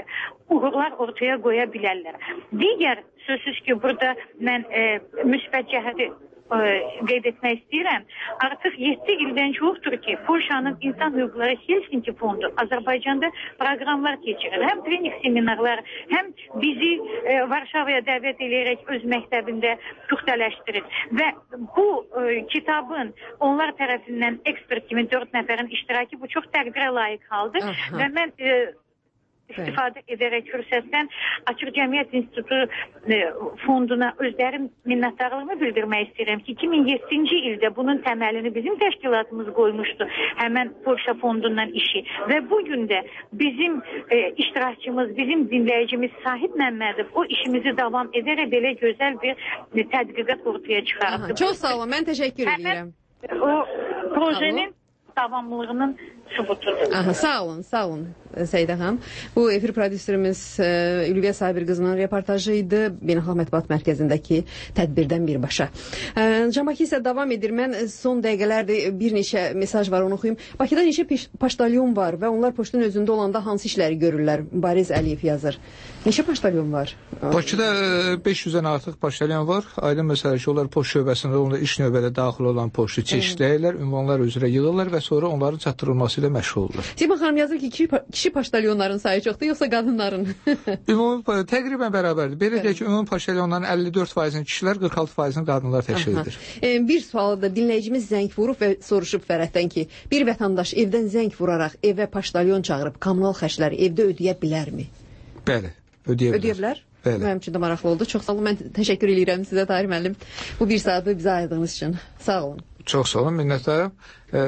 [SPEAKER 15] uğurlar ortaya qoya bilərlər. Digər sözsüz ki, burada mən e, müsbət cəhəti e, qeyd etmək istəyirəm. Artıq yeddi ildən çoxdur ki, Polşanın İnsan Hüquqları Helsinki Fondu Azərbaycanda proqramlar keçirir. Həm trening seminarlar, həm bizi e, Varşavaya dəvət edərək öz məktəbində puxtələşdirir. Və bu e, kitabın onlar tərəfindən ekspert kimi dörd nəfərin iştirakı bu çox təqdirə layiq haldır. Aha. Və mən e, istifadə edərək fürsətdən Açıq Cəmiyyət İnstitutu e, fonduna özlərim minnətdarlığımı bildirmək istəyirəm ki, iki min yeddinci ildə bunun təməlini bizim təşkilatımız qoymuşdu, həmən Polşa fondundan işi və bugün də bizim e, iştirakçımız, bizim dinləyicimiz Sahib Məmmədov o işimizi davam edərək belə gözəl bir e, tədqiqat ortaya çıxardı.
[SPEAKER 5] Çox sağ olun, mən təşəkkür edirəm.
[SPEAKER 15] O projenin davamlılığının sübutudur.
[SPEAKER 5] Aha, sağ olun, sağ olun Səidə xanım. Bu efir prodüserimiz e, Ülviyə Sabir qızının reportajı idi Beynəlxalq Mətbuat Mərkəzindəki tədbirdən birbaşa. E, Cambaki isə davam edir. Mən son dəqiqələrdə bir neçə mesaj var, onu oxuyum. Bakıda neçə poçtalyon var və onlar poçtun özündə olanda hansı işləri görürlər? Bariz Əliyev yazır. Neçə poçtalyon var?
[SPEAKER 12] Bakıda beş yüzdən artıq poçtalyon var. Aydın məsələ ki, onlar poçt şöbəsində onda iş növbədə daxil olan poçtu çeşidləyirlər, ünvanlar üzrə yığırlar və sonra onların çatdırılması ilə məşğul olurlar.
[SPEAKER 5] Sima xanım yazır ki, kişi, kişi poçtalyonların sayı çoxdur, yoxsa qadınların?
[SPEAKER 12] Ümumi təqribən bərabərdir. Belə deyək ki, ümumi poçtalyonların əlli dörd faizini kişilər, qırx altı faizini qadınlar təşkil edir.
[SPEAKER 5] E, bir sualı da dinləyicimiz zəng vurub və soruşub Fərəddən ki, bir vətəndaş evdən zəng vuraraq evə poçtalyon çağırıb kommunal xərcləri evdə ödəyə bilərmi?
[SPEAKER 12] Bəli, ödəyə bilər.
[SPEAKER 5] Ödəyə bilər?
[SPEAKER 12] Bəli.
[SPEAKER 5] Mənim üçün də maraqlı oldu. Çox sağ olun. Mən təşəkkür edirəm sizə Tahir müəllim. Bu bir saatı bizə ayırdığınız üçün. Sağ olun.
[SPEAKER 12] Çox sağ olun, minnətdaram. E,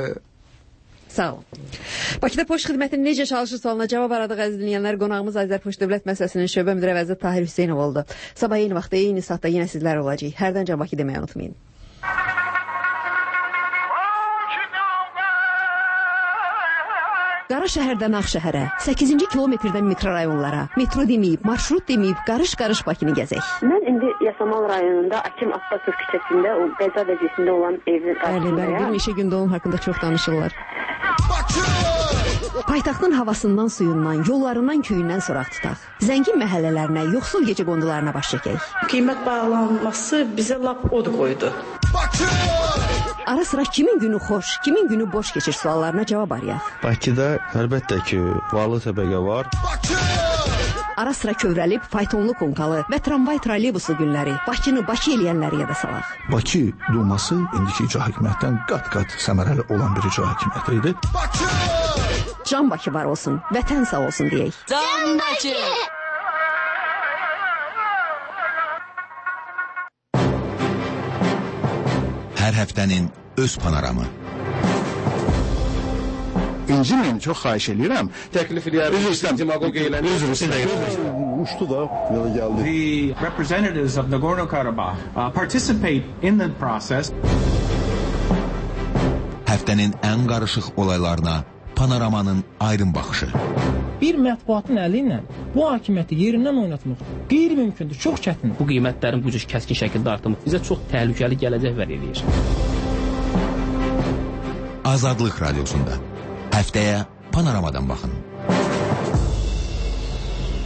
[SPEAKER 5] Sağ olun. Bakıda poçt xidmətinin necə çalışır sualına cavab aradıq əziz dinləyənlər. Qonağımız Azərpoçt Dövlət Müəssisəsinin şöbə müdiri vəzir Tahir Hüseynov oldu. Sabah eyni vaxtda, eyni saatda yenə sizlər olacaq. Hərdən Cambaki deməyi unutmayın. Qara şəhərdən Ağşəhərə, səkkizinci kilometrdən mikrorayonlara, metro deməyib, marşrut deməyib, qarış-qarış Bakını gəzək.
[SPEAKER 16] Mən indi Yasamal rayonunda Akim Abbasov küçəsində o qəza vəziyyətində olan evin qarşısındayam.
[SPEAKER 5] Bəli, bəli, bir neçə gündə onun haqqında çox danışırlar. Paytaxtın havasından, suyundan, yollarından, köyündən soraq tutaq. Zəngin məhəllələrinə, yoxsul gecə qondularına baş çəkək.
[SPEAKER 2] Qiymət bağlanması bizə lap od qoydu.
[SPEAKER 5] Ara sıra kimin günü xoş, kimin günü boş keçir suallarına cavab arayaq.
[SPEAKER 26] Bakıda əlbəttə ki, varlı təbəqə var.
[SPEAKER 5] Ara sıra kövrəlib, faytonlu konkalı və tramvay trolleybusu günləri Bakını Bakı eləyənləri yada salaq.
[SPEAKER 17] Bakı Duması indiki icra hakimiyyətdən qat-qat səmərəli olan bir icra hakimiyyəti idi.
[SPEAKER 5] Can Bakı var olsun, vətən sağ olsun deyək.
[SPEAKER 18] Can Bakı!
[SPEAKER 19] Hər həftənin öz panoramı.
[SPEAKER 17] İncimin çox xahiş edirəm.
[SPEAKER 20] Təklif edirəm.
[SPEAKER 17] Üzr istəyirəm.
[SPEAKER 20] Demagog eyləni.
[SPEAKER 17] Üzr istəyirəm. Uçdu da, yola gəldi.
[SPEAKER 21] The representatives of Nagorno-Karabakh uh, participate in the process.
[SPEAKER 19] Həftənin ən qarışıq olaylarına panoramanın ayrım baxışı.
[SPEAKER 22] Bir mətbuatın əli ilə bu hakimiyyəti yerindən oynatmaq qeyri-mümkündür, çox çətindir.
[SPEAKER 23] Bu qiymətlərin bu cür kəskin şəkildə artımı bizə çox təhlükəli gələcək vəd edir.
[SPEAKER 19] Azadlıq Radiosunda həftəyə panoramadan baxın.